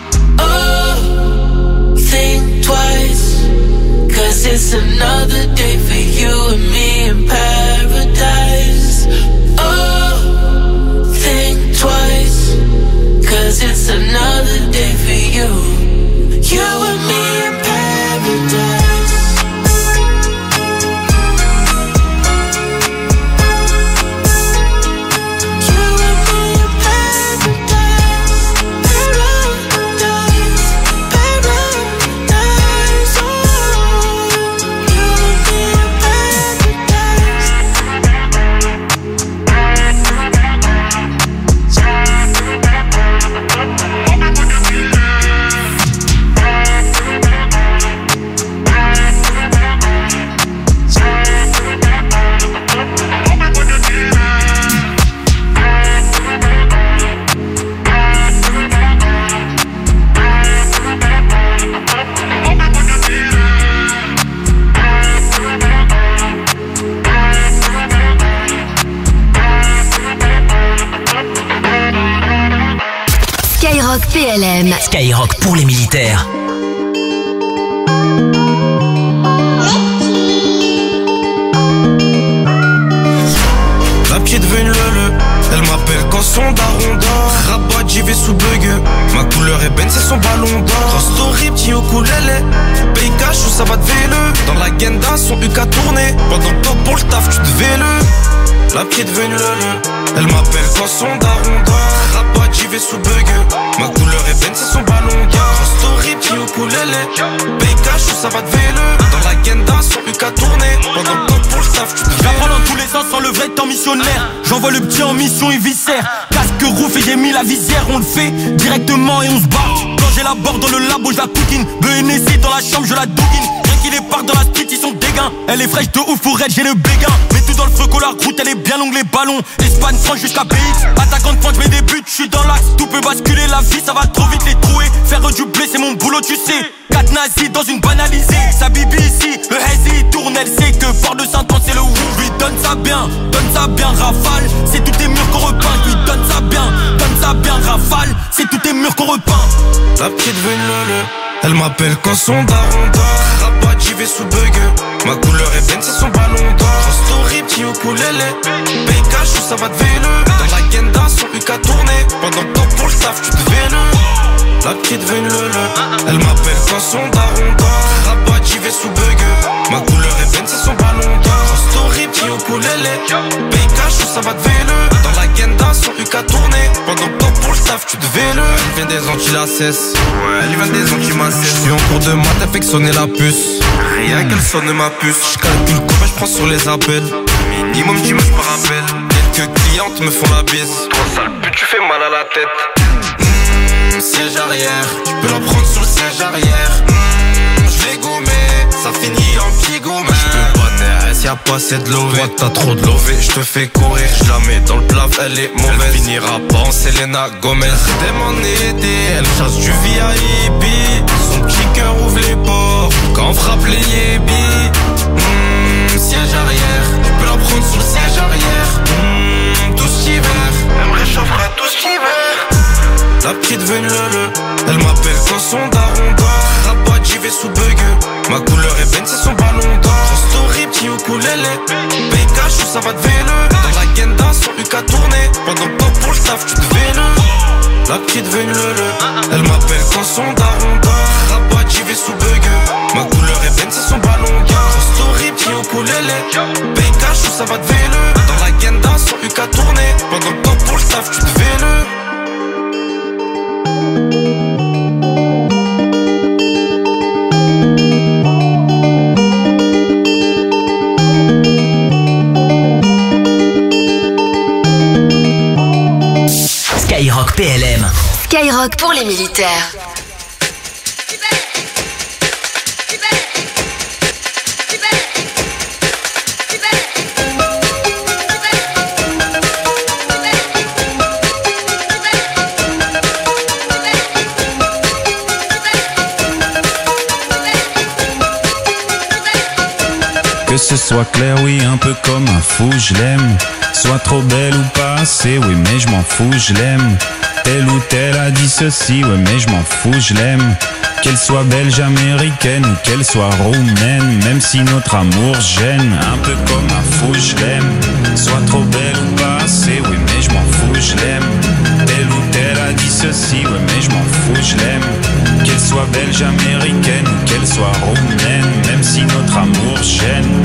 S20: Oh, think twice, cause it's another day for you and me in paradise. Oh, think twice, cause it's another day for you, you and me in paradise.
S7: P L M.
S2: Skyrock pour les militaires.
S21: La petite veut une lele, elle m'appelle quand son daron dort. Rabat, j'y vais sous bug. Ma couleur ébène, c'est son ballon d'or. Cross story, petit ukulélé. Paye cash ou ça va te véle. Dans la genda, son U K tourné. Pendant que toi pour le taf, tu te véle. La petite veut une lele, elle m'appelle quand son daron dort. Rabat, j'y vais sous bug. Ma couleur ébène, c'est son ballon d'or. Cross story, petit ukulélé. Paye cash ou ça va te véle. Dans la genda, son U K tourné. Pendant que toi pour le taf, tu te véle.
S4: J'apprends dans tous les sens sans le vrai temps missionnaire. J'envoie le petit en mission, il viscère. Casque rouf et j'ai mis la visière. On le fait directement et on se bat. Quand j'ai la barre dans le labo, je la coquine. B N S I dans la chambre, je la douine. Rien qu'il est part dans la street, ils sont dégains. Elle est fraîche de ouf pour elle, j'ai le béguin. Mets tout dans le feu, la route, elle est bien longue, les ballons. Espagne, France jusqu'à B X. Attaquant de pointe, je mets des buts, je suis dans l'axe. Tout peut basculer, la vie, ça va trop vite les trouer. Faire du blé, c'est mon boulot, tu sais. Quatre nazis dans une banalisée. Sa bibi ici, le hazy tourne, elle sait que Port de Saint-Anne, c'est le ouf. Je lui donne ça bien, donne ça bien, rafale. C'est tous tes murs qu'on repeint, je lui donne ça bien, donne ça bien, rafale. C'est tous tes murs qu'on repeint.
S21: La petite veut une lele, elle m'appelle quand son daron dort. Rabat, j'y vais sous bug. Ma couleur ébène, c'est son ballon d'or. Story, petit ukulélé. Paye cash ou ça va te véle. Dans la genda, son U K tourné. Pendant que toi pour le taf, tu te véle. La petite veut une lele, elle m'appelle quand son daron dort. Rabat, j'y vais sous bug. Ma couleur ébène, c'est son ballon d'or. Story, petit ukulélé. Paye cash ou ça va te véle. Dans la genda, son U K tourné. Pendant que toi pour le taf, tu te véle. Elle vient des Antilles, la cesse. Elle vient des Antilles, ma cesse. J'suis en cours de maths, elle fait que sonner la puce. Rien qu'elle sonne ma puce. J'calcule combien j'prends sur les appels. Minimum d'images par appel. Quelques clientes me font la bise. Trois sales putes, tu fais mal à la tête. Mmh, siège arrière, tu peux la prendre sur le siège arrière. Mmh, j'vais gommer, ça finit en petit gourmet. J'peux pas taire, y'a pas assez de lové. Toi t'as trop de lové, je te fais courir, je la mets dans le plat, elle est mauvaise. Elle finira pas en Selena Gomez. Elle m'en été, elle chasse du V I P. Son petit cœur ouvre les portes quand on frappe les yébis. Mmh, siège arrière, je peux la prendre sous le siège arrière. Mmh, tout cet hiver, elle me réchaufferait tout cet hiver. La petite veut une lele, elle m'appelle quand son daron dort. Rabat, j'y vais sous bug. Ma couleur est benne, c'est son ballon d'or. Story, petit ukulélé. P K, je ça va de vélo. Dans la Genda, son U K tourné. Pendant que toi pour le taf, tu te vélo. La petite veut une lele, elle m'appelle quand son daron dort. Rabat, j'y vais sous bug. Ma couleur est benne, c'est son ballon d'or. Story, petit ukulélé. P K, je ça va de vélo. Dans la Genda, son U K tourné. Pendant que toi pour le taf, tu te vélo.
S2: Skyrock P L M.
S7: Skyrock pour les militaires.
S5: Que ce soit clair, oui, un peu comme un fou, je l'aime. Soit trop belle ou pas assez, oui, mais je m'en fous, je l'aime. Telle ou telle a dit ceci, ouais, mais je m'en fous, je l'aime. Qu'elle soit belge, américaine ou qu'elle soit roumaine, même si notre amour gêne, un peu comme un fou, je l'aime. Soit trop belle ou pas assez, oui, mais je m'en fous, je l'aime. Telle ou telle a dit ceci, ouais, mais je m'en fous, je l'aime. Qu'elle soit belge, américaine ou qu'elle soit roumaine, même si notre amour gêne.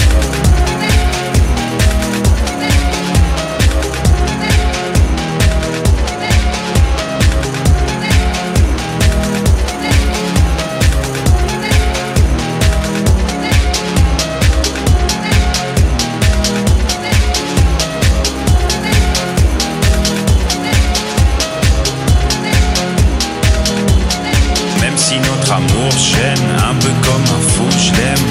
S5: Amour gêne, un peu comme un fou, je l'aime.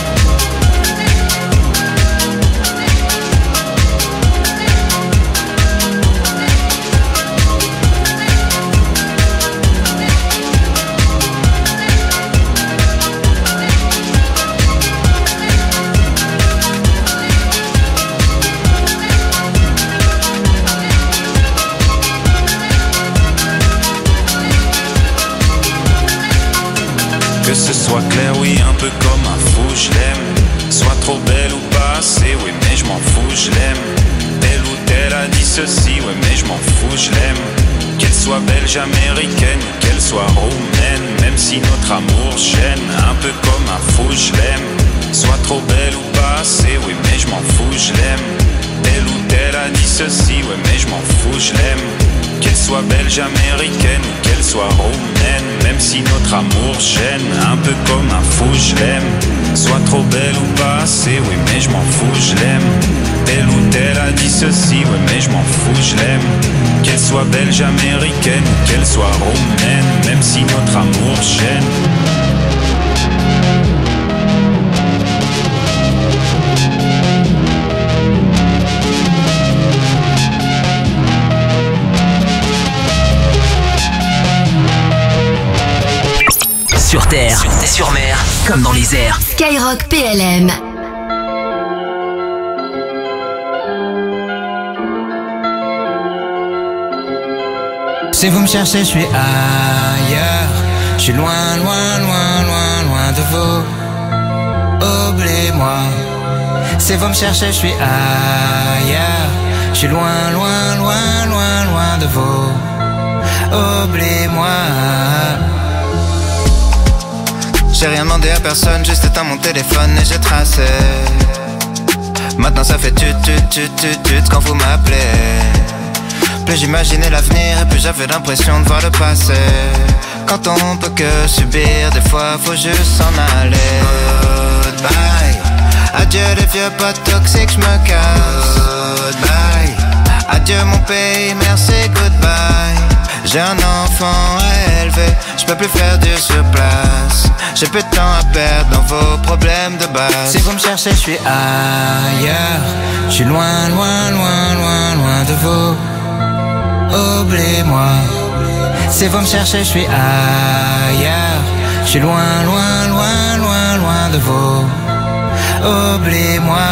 S5: Que ce soit clair, oui, un peu comme un fou, je l'aime. Soit trop belle ou pas assez, oui, mais je m'en fous, je l'aime. Telle ou telle a dit ceci, oui, mais je m'en fous, je l'aime. Qu'elle soit belge, américaine ou qu'elle soit roumaine, même si notre amour gêne, un peu comme un fou, je l'aime. Soit trop belle ou pas assez, oui, mais je m'en fous, je l'aime. Telle ou telle a dit ceci, oui, mais je m'en fous, je l'aime. Qu'elle soit belge, américaine ou qu'elle soit roumaine, même si notre amour gêne, un peu comme un fou, je l'aime. Soit trop belle ou pas assez, oui, mais je m'en fous, je l'aime. Telle ou telle a dit ceci, oui, mais je m'en fous, je l'aime. Qu'elle soit belge, américaine ou qu'elle soit roumaine, même si notre amour gêne.
S2: Sur terre, sur mer, comme dans les airs.
S7: Skyrock P L M.
S22: Si vous me cherchez, je suis ailleurs. Je suis loin, loin, loin, loin, loin de vous. Oubliez-moi. Si vous me cherchez, je suis ailleurs. Je suis loin, loin, loin, loin, loin de vous. Oubliez-moi. J'ai rien demandé à personne, juste éteint mon téléphone et j'ai tracé. Maintenant ça fait tut tut tut tut tut quand vous m'appelez. Plus j'imaginais l'avenir et plus j'avais l'impression de voir le passé. Quand on peut que subir, des fois faut juste s'en aller. Goodbye. Adieu les vieux potes toxiques, j'me casse. Goodbye. Adieu mon pays, merci, goodbye. J'ai un enfant à élever, j'peux plus faire du surplace. J'ai peu de temps à perdre dans vos problèmes de base.
S11: Si vous me cherchez, je suis ailleurs. Je suis loin, loin, loin, loin, loin de vous. Oubliez-moi. Si vous me cherchez, je suis ailleurs. Je suis loin, loin, loin, loin, loin de vous. Oubliez-moi.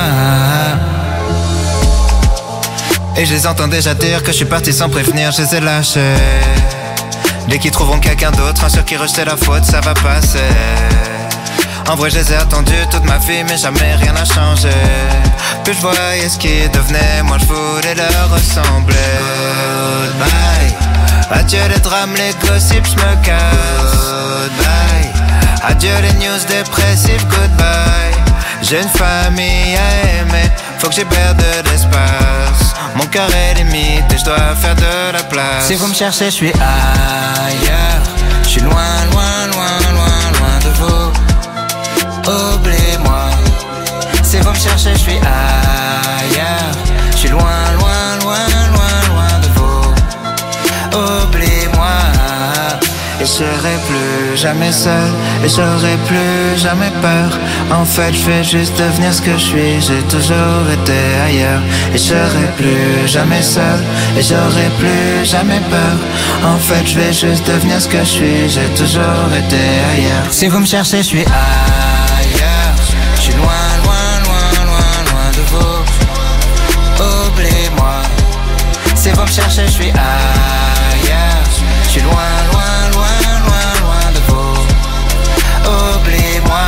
S22: Et je les entends déjà dire que je suis parti sans prévenir, je les ai lâchés. Dès qu'ils trouveront quelqu'un d'autre, un sur qui rejeter la faute, ça va passer. En vrai je les ai attendus toute ma vie, mais jamais rien n'a changé. Plus je voyais ce qui devenait, moi je voulais leur ressembler. Goodbye. Adieu les drames, les gossips, je me casse. Goodbye. Adieu les news dépressives, goodbye. J'ai une famille à aimer, faut que j'ébère de l'espace. Mon cœur est limite et je dois faire de la place.
S11: Si vous me cherchez, je suis ailleurs. Je suis loin, loin, loin, loin, loin de vous. Oubliez-moi. Si vous me cherchez, je suis ailleurs. Je suis loin, loin, loin, loin, loin de vous. Oubliez-moi.
S22: Et je serai plus jamais seul, et j'aurai plus jamais peur. En fait, je vais juste devenir ce que je suis. J'ai toujours été ailleurs. Et je serai plus jamais seul, et j'aurai plus jamais peur. En fait, je vais juste devenir ce que je suis. J'ai toujours été ailleurs.
S11: Si vous me cherchez, je suis ailleurs. Je suis loin, loin, loin, loin, loin de vous. Oubliez-moi. Si vous me cherchez, je suis ailleurs. Je suis loin, loin, loin, loin, loin de vous. Oubliez-moi.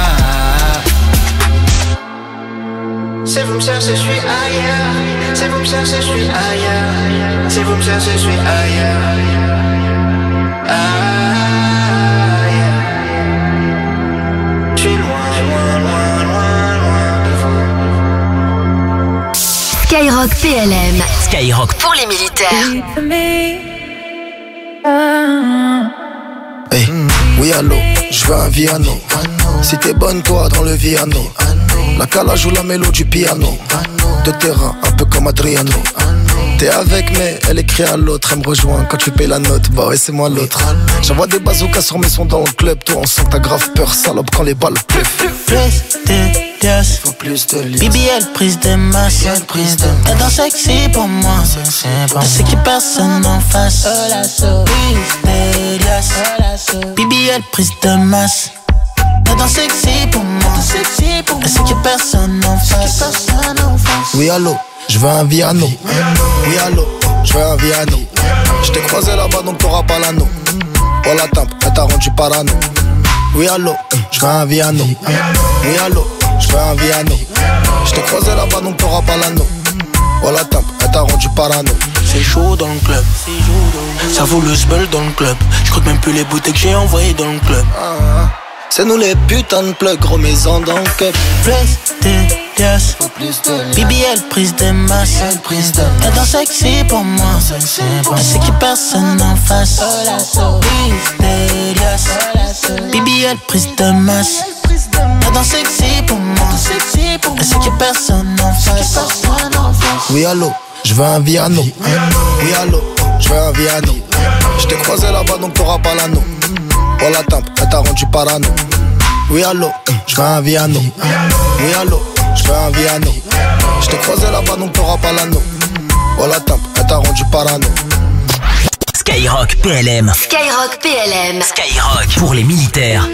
S22: Si vous me cherchez, je suis ailleurs. Si vous me cherchez, je suis ailleurs. Si vous me cherchez, je suis ailleurs. Ailleurs. Je suis loin, loin, loin, loin, loin de vous.
S7: Skyrock P L M.
S2: Skyrock
S7: pour les militaires.
S14: Hey, oui allô, je veux un Viano. Si t'es bonne toi dans le Viano, la cala joue la mélo du piano. De terrain, un peu comme Adriano. T'es avec mais elle écrit à l'autre. Elle me rejoint quand tu payes la note. Bah ouais c'est moi l'autre. J'envoie des bazookas sur mes sons dans le club. Toi on sent que t'as grave peur salope quand les balles pleuvent.
S8: Plus de liasses,
S14: faut plus de liasses.
S8: B B L prise de masse, t'es dans sexy pour moi. Je sais qu'il y a personne en face. Plus de liasses, B B L prise de masse. T'es dans sexy pour moi. Je sais qu'il y a personne en face.
S14: Oui allô, je veux un Viano. Oui allô, je veux un Viano. Je t'ai croisé là-bas donc t'auras pas l'anneau. Oh la tempe, elle t'a rendu parano. Oui allô, je veux un Viano. Oui allô, je veux un Viano. Je t'ai croisé là-bas donc t'auras pas l'anneau. Oh la tempe, elle t'a rendu parano.
S8: C'est chaud dans le club, ça vaut le sbeul dans le club. Je crois même plus les bouteilles que j'ai envoyées dans le club.
S14: Ah, c'est nous les putains de plugs, gros maison dans le cup.
S8: Plus de liasses, B B L prise de masse. T'es dans sexy pour moi. Je sais qu'il y a personne en face. Plus de liasses, B B L prise de masse. T'es dans sexy pour moi. Je sais qu'il y a personne en face.
S14: Oui allô, je veux un Viano. Oui allô, je veux un Viano. Je t'ai croisé là-bas donc t'auras pas l'anneau. Oh la tempe, elle t'a rendu parano. Oui allô, je veux un Viano. Oui allô, je veux un Viano. Je t'ai croisé là-bas donc t'auras pas l'anneau. Oh la tempe, elle t'a rendu parano.
S2: Skyrock P L M.
S7: Skyrock P L M.
S2: Skyrock pour les militaires.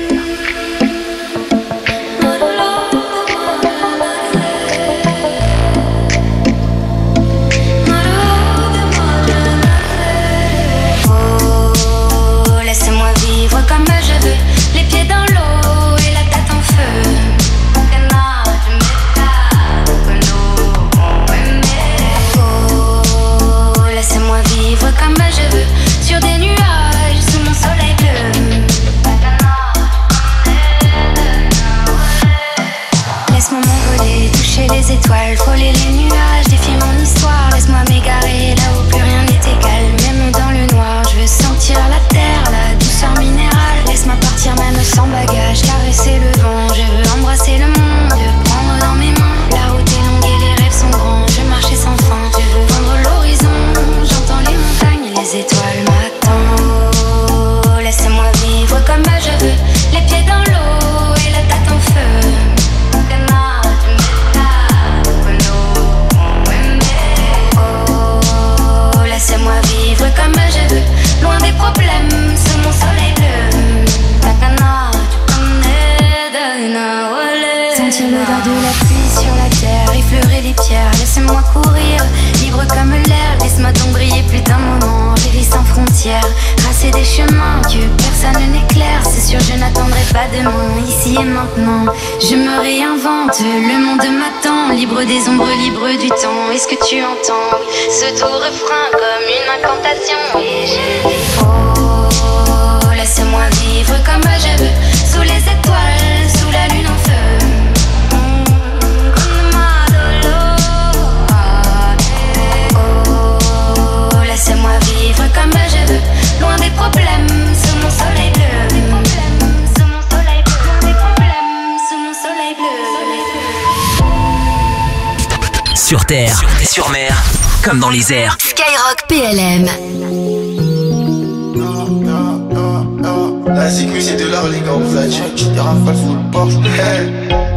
S12: Comme je veux, les pieds dans l'eau et la tête en feu. Oh, laissez-moi vivre comme je veux, sur des nuages, sous mon soleil bleu. Laisse-moi m'envoler, toucher les étoiles, frôler les nuages, défier mon histoire. Laisse-moi m'égarer là où plus rien n'est égal, même dans le noir. Je veux sentir la terre, la douceur minérale. Laisse-moi partir même sans bagage, caresser le vent. Je veux embrasser le monde, te prendre dans mes mains. La route est longue et les rêves sont grands. Je marche sans fin, je veux vendre l'horizon. J'entends les montagnes et les étoiles m'attendent. Oh, laissez-moi vivre comme je veux, les pieds dans l'eau pas demain, ici et maintenant. Je me réinvente, le monde m'attend. Libre des ombres, libre du temps. Est-ce que tu entends ce doux refrain comme une incantation? Et je dis oh, laisse-moi vivre comme je veux, sous les étoiles, sous la lune en feu. Laisse-moi vivre comme je veux, loin des problèmes, sous mon soleil bleu. Sous mon soleil bleu, loin des problèmes, sous mon soleil bleu.
S2: Sur terre, sur mer, comme dans les airs.
S7: Skyrock P L M.
S10: La zigmu c'est de l'art les gars, on vous l'a dit. Des rafales sous le Porsche. Hey.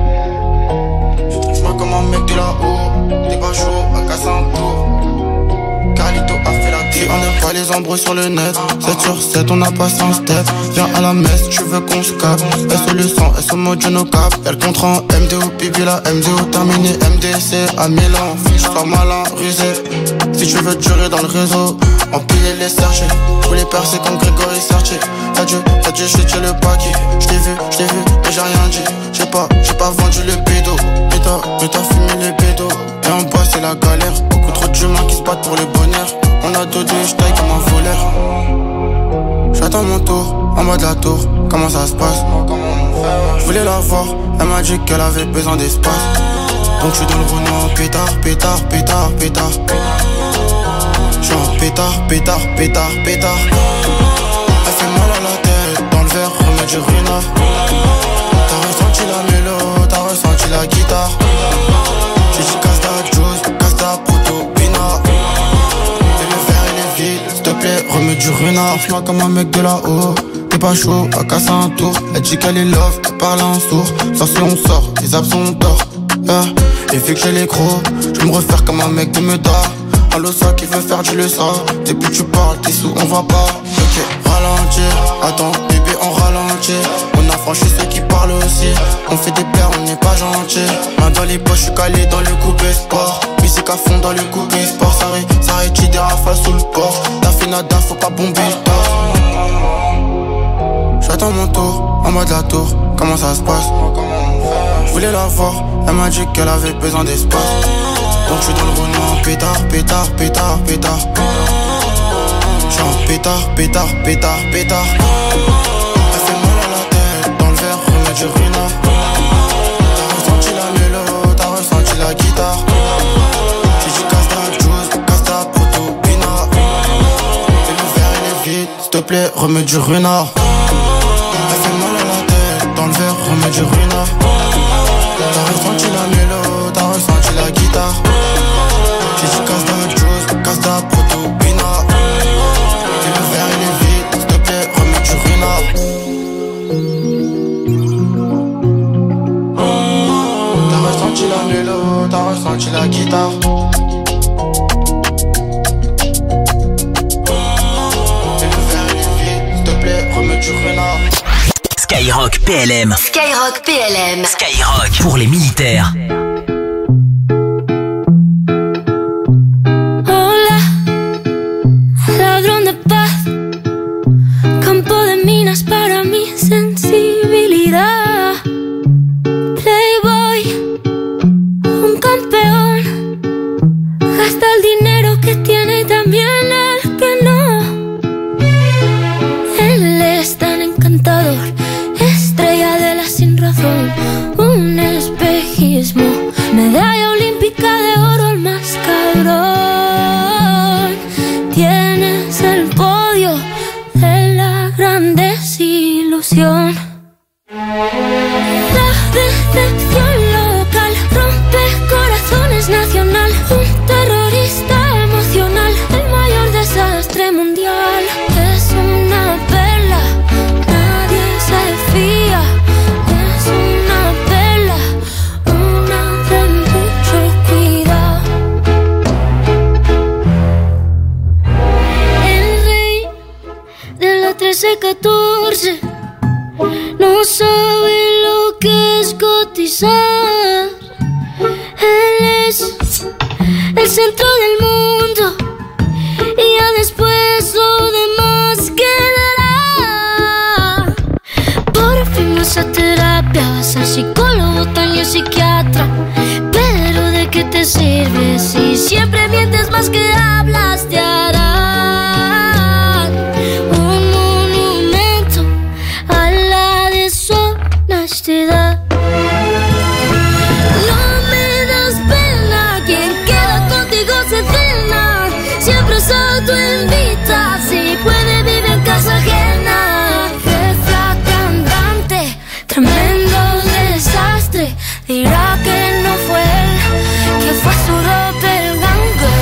S10: Je trouve comme un mec de là-haut. T'es pas chaud, à casser un tour. Carlito a fait la vie, on n'aime pas les embrouilles sur le net. sept sur sept, on a passé un step. Viens à la messe, tu veux qu'on se capte. S O le sang, S O mode je no cap. Y'a le contrat en M D O, Pibi la M D O terminé. M D C à Milan, fiche sois malin, rusé. Si tu veux durer dans le réseau, empiler les sergés. Tous les percer comme Grégory Sertier. T'as dû, t'as dû chuter le paquet. J't'ai vu, j't'ai vu, mais j'ai rien dit. J'ai pas, j'ai pas vendu le bédo. Mais t'as, mais t'as fumé les bédos. Et en bas c'est la galère. Beaucoup trop d'humains qui se battent pour le bonheur. On a deux deux, j'taille comme un voleur. J'attends mon tour, en bas de la tour. Comment ça se passe? Je voulais la voir, elle m'a dit qu'elle avait besoin d'espace. Donc j'suis dans le Renault, pétard, pétard, pétard, pétard. J'suis en pétard, pétard, pétard, pétard. Elle fait mal à la tête, dans le verre, remets du renard. T'as ressenti la mélo, t'as ressenti la guitare. J'ai dit casse ta juice, casse ta proto, pina. Et le verre il est vide, s'il te plaît, remets du renard. Fais-moi comme un mec de là-haut. T'es pas chaud, à casser un tour. Elle dit qu'elle est love, elle parle en sourd. Sors si on sort, les abs sont tort. Yeah. Et vu que j'ai les crocs, je vais me refaire comme un mec de Meda. Allo ça qui veut faire du le ça. Depuis que tu parles, t'es sous, on va pas. Ok, ralentir, attends, bébé on ralentit. On a franchi ceux qui parlent aussi. On fait des paires, on n'est pas gentil. Main dans les poches, je suis calé dans le coupé sport. Musique à fond dans le coupé sport. Ça ré, ça rétire des rafales sous le Porsche. T'as fait nada, faut pas bomber le torse. J'attends mon tour, en bas de la tour. Comment ça se passe? Je voulais la voir, elle m'a dit qu'elle avait besoin d'espace. Donc j'suis dans le Renault, pétard, pétard, pétard, pétard. J'suis en pétard, pétard, pétard, pétard. Elle fait mal à la tête, dans le verre, remets du renard. T'as ressenti la mélo, t'as ressenti la guitare. J'ai dit casse ta juice, casse ta proto, pina. Et le verre il est vide, s'il te plaît, remets du renard. Elle fait mal à la tête, dans le verre, remets du renard. T'as ressenti la mélo, t'as ressenti la guitare. J'ai dit casse ta juice, casse ta proto, pina. Et le verre il est vide, s'il te plaît, remets du renard. T'as ressenti la mélo, t'as ressenti la guitare. Et le verre il est vide, s'il te plaît, remets du renard.
S2: Skyrock P L M.
S7: Skyrock P L M.
S2: Skyrock pour les militaires.
S12: Hola, ladrón de paz, campo de minas para mi sensibilidad. Playboy, un campeón, gasta el dinero que tiene y también el que no. Él es tan encantador, estrella de la sin razón, un espejismo, medalla olímpica de oro, el más cabrón. Tienes el podio de la gran desilusión. La decepción local rompe corazones nacional, un terrorista emocional, el mayor desastre mundial. Es una perla, nadie se fía. Es una perla, una de mucho cuidado. El rey de la trece catorce no sabe lo que es cotizar. Él es el centro del mundo y ya después lo demás quedará. Por fin nos terapia, vas al psicólogo, también psiquiatra. Pero ¿de qué te sirve si siempre mientes más que hablas? Te harán un monumento a la deshonestidad. No me das pena, quien queda contigo se cena. Siempre se autoinvita, si puede vive en casa ajena. Jefa cantante, tremendo desastre. Dirá que no fue él, que fue su doppelganger.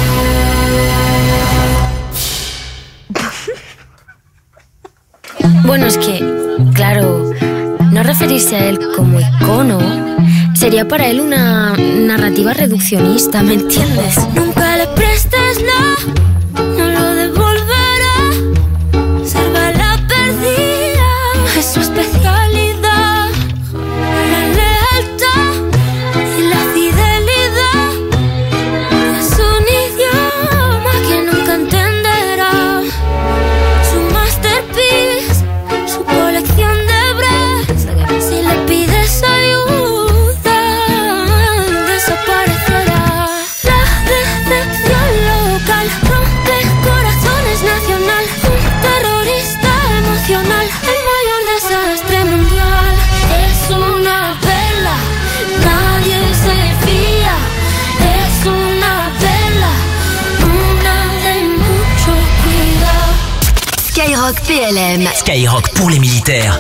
S1: Bueno, es que, claro, no referirse a él como icono sería para él una narrativa reduccionista, ¿me entiendes?
S12: Nunca le prestes la, no lo devolverá. Salva la perdida, es su especialidad. La lealtad y la fidelidad es un idioma que nunca entenderá. Su masterpiece, su colección de breves. Si le pides ayuda, desaparecerá. La decepción local rompe corazones nacional. Un terrorista emocional, el mayor desastre mundial. Es una vela, nadie se fía. Es una vela, una de mucho cuidado.
S7: Skyrock P L M.
S2: Skyrock pour les militaires.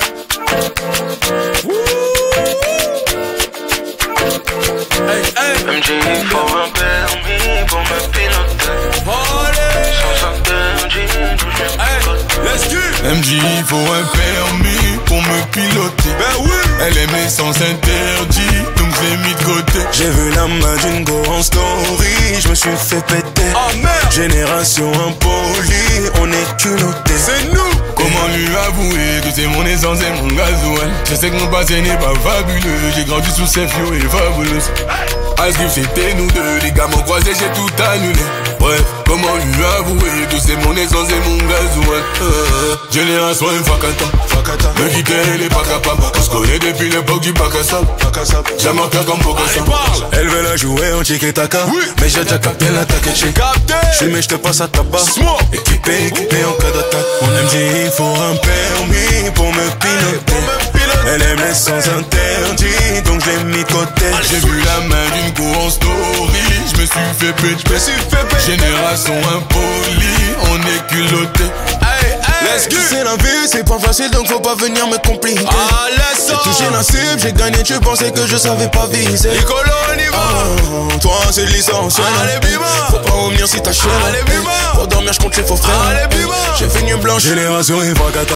S21: M J, il faut un permis pour me piloter. Sans interdit, d'où je me
S14: M J, il faut un permis pour me piloter. Ben oui. Elle aimait sans interdit, donc je l'ai mis de côté.
S21: J'ai vu la main d'une go en story, je me suis fait péter.
S14: Oh merde.
S21: Génération impolie, on est culotté.
S14: C'est nous. Comment lui avouer que c'est mon essence et mon gasoil? Je sais que mon passé n'est pas fabuleux. J'ai grandi sous ces fio et fabuleux. As if c'était nous deux, les gars m'ont croisé, j'ai tout annulé. Bref, comment lui avouer que c'est mon essence et mon gasoil? euh, Génération infacata, facata. Me quitter, elle est pas capable. On se connaît depuis l'époque du bac à sable. J'aime un cœur comme Bocassa.
S21: Elle veut la jouer en tiki-taka, oui. Mais j'ai déjà capté l'attaque et j'ai capté. J'suis mais j'te passe à tabac. Équipé, équipé en cas d'attaque. Mon M J, il faut un permis pour me piloter. Elle aime les sans interdit, donc je l'ai mis de côté.
S14: J'ai vu la main d'une go en story, je me suis fait péter. Génération impolie, on est culotté.
S21: Laisse que c'est la vie, c'est pas facile donc faut pas venir me compliquer.
S14: Ah, laisse ça.
S21: J'ai touché la cible, j'ai gagné, tu pensais que je savais pas viser.
S14: Nicolo, on y va.
S21: Oh, toi c'est licencieux.
S14: Allez, bima.
S21: Faut pas revenir si t'as chier.
S14: Allez, bima.
S21: Pour dormir, je compte les faux frères.
S14: Allez, bima.
S21: J'ai fait nuit blanche.
S14: Génération Infacata.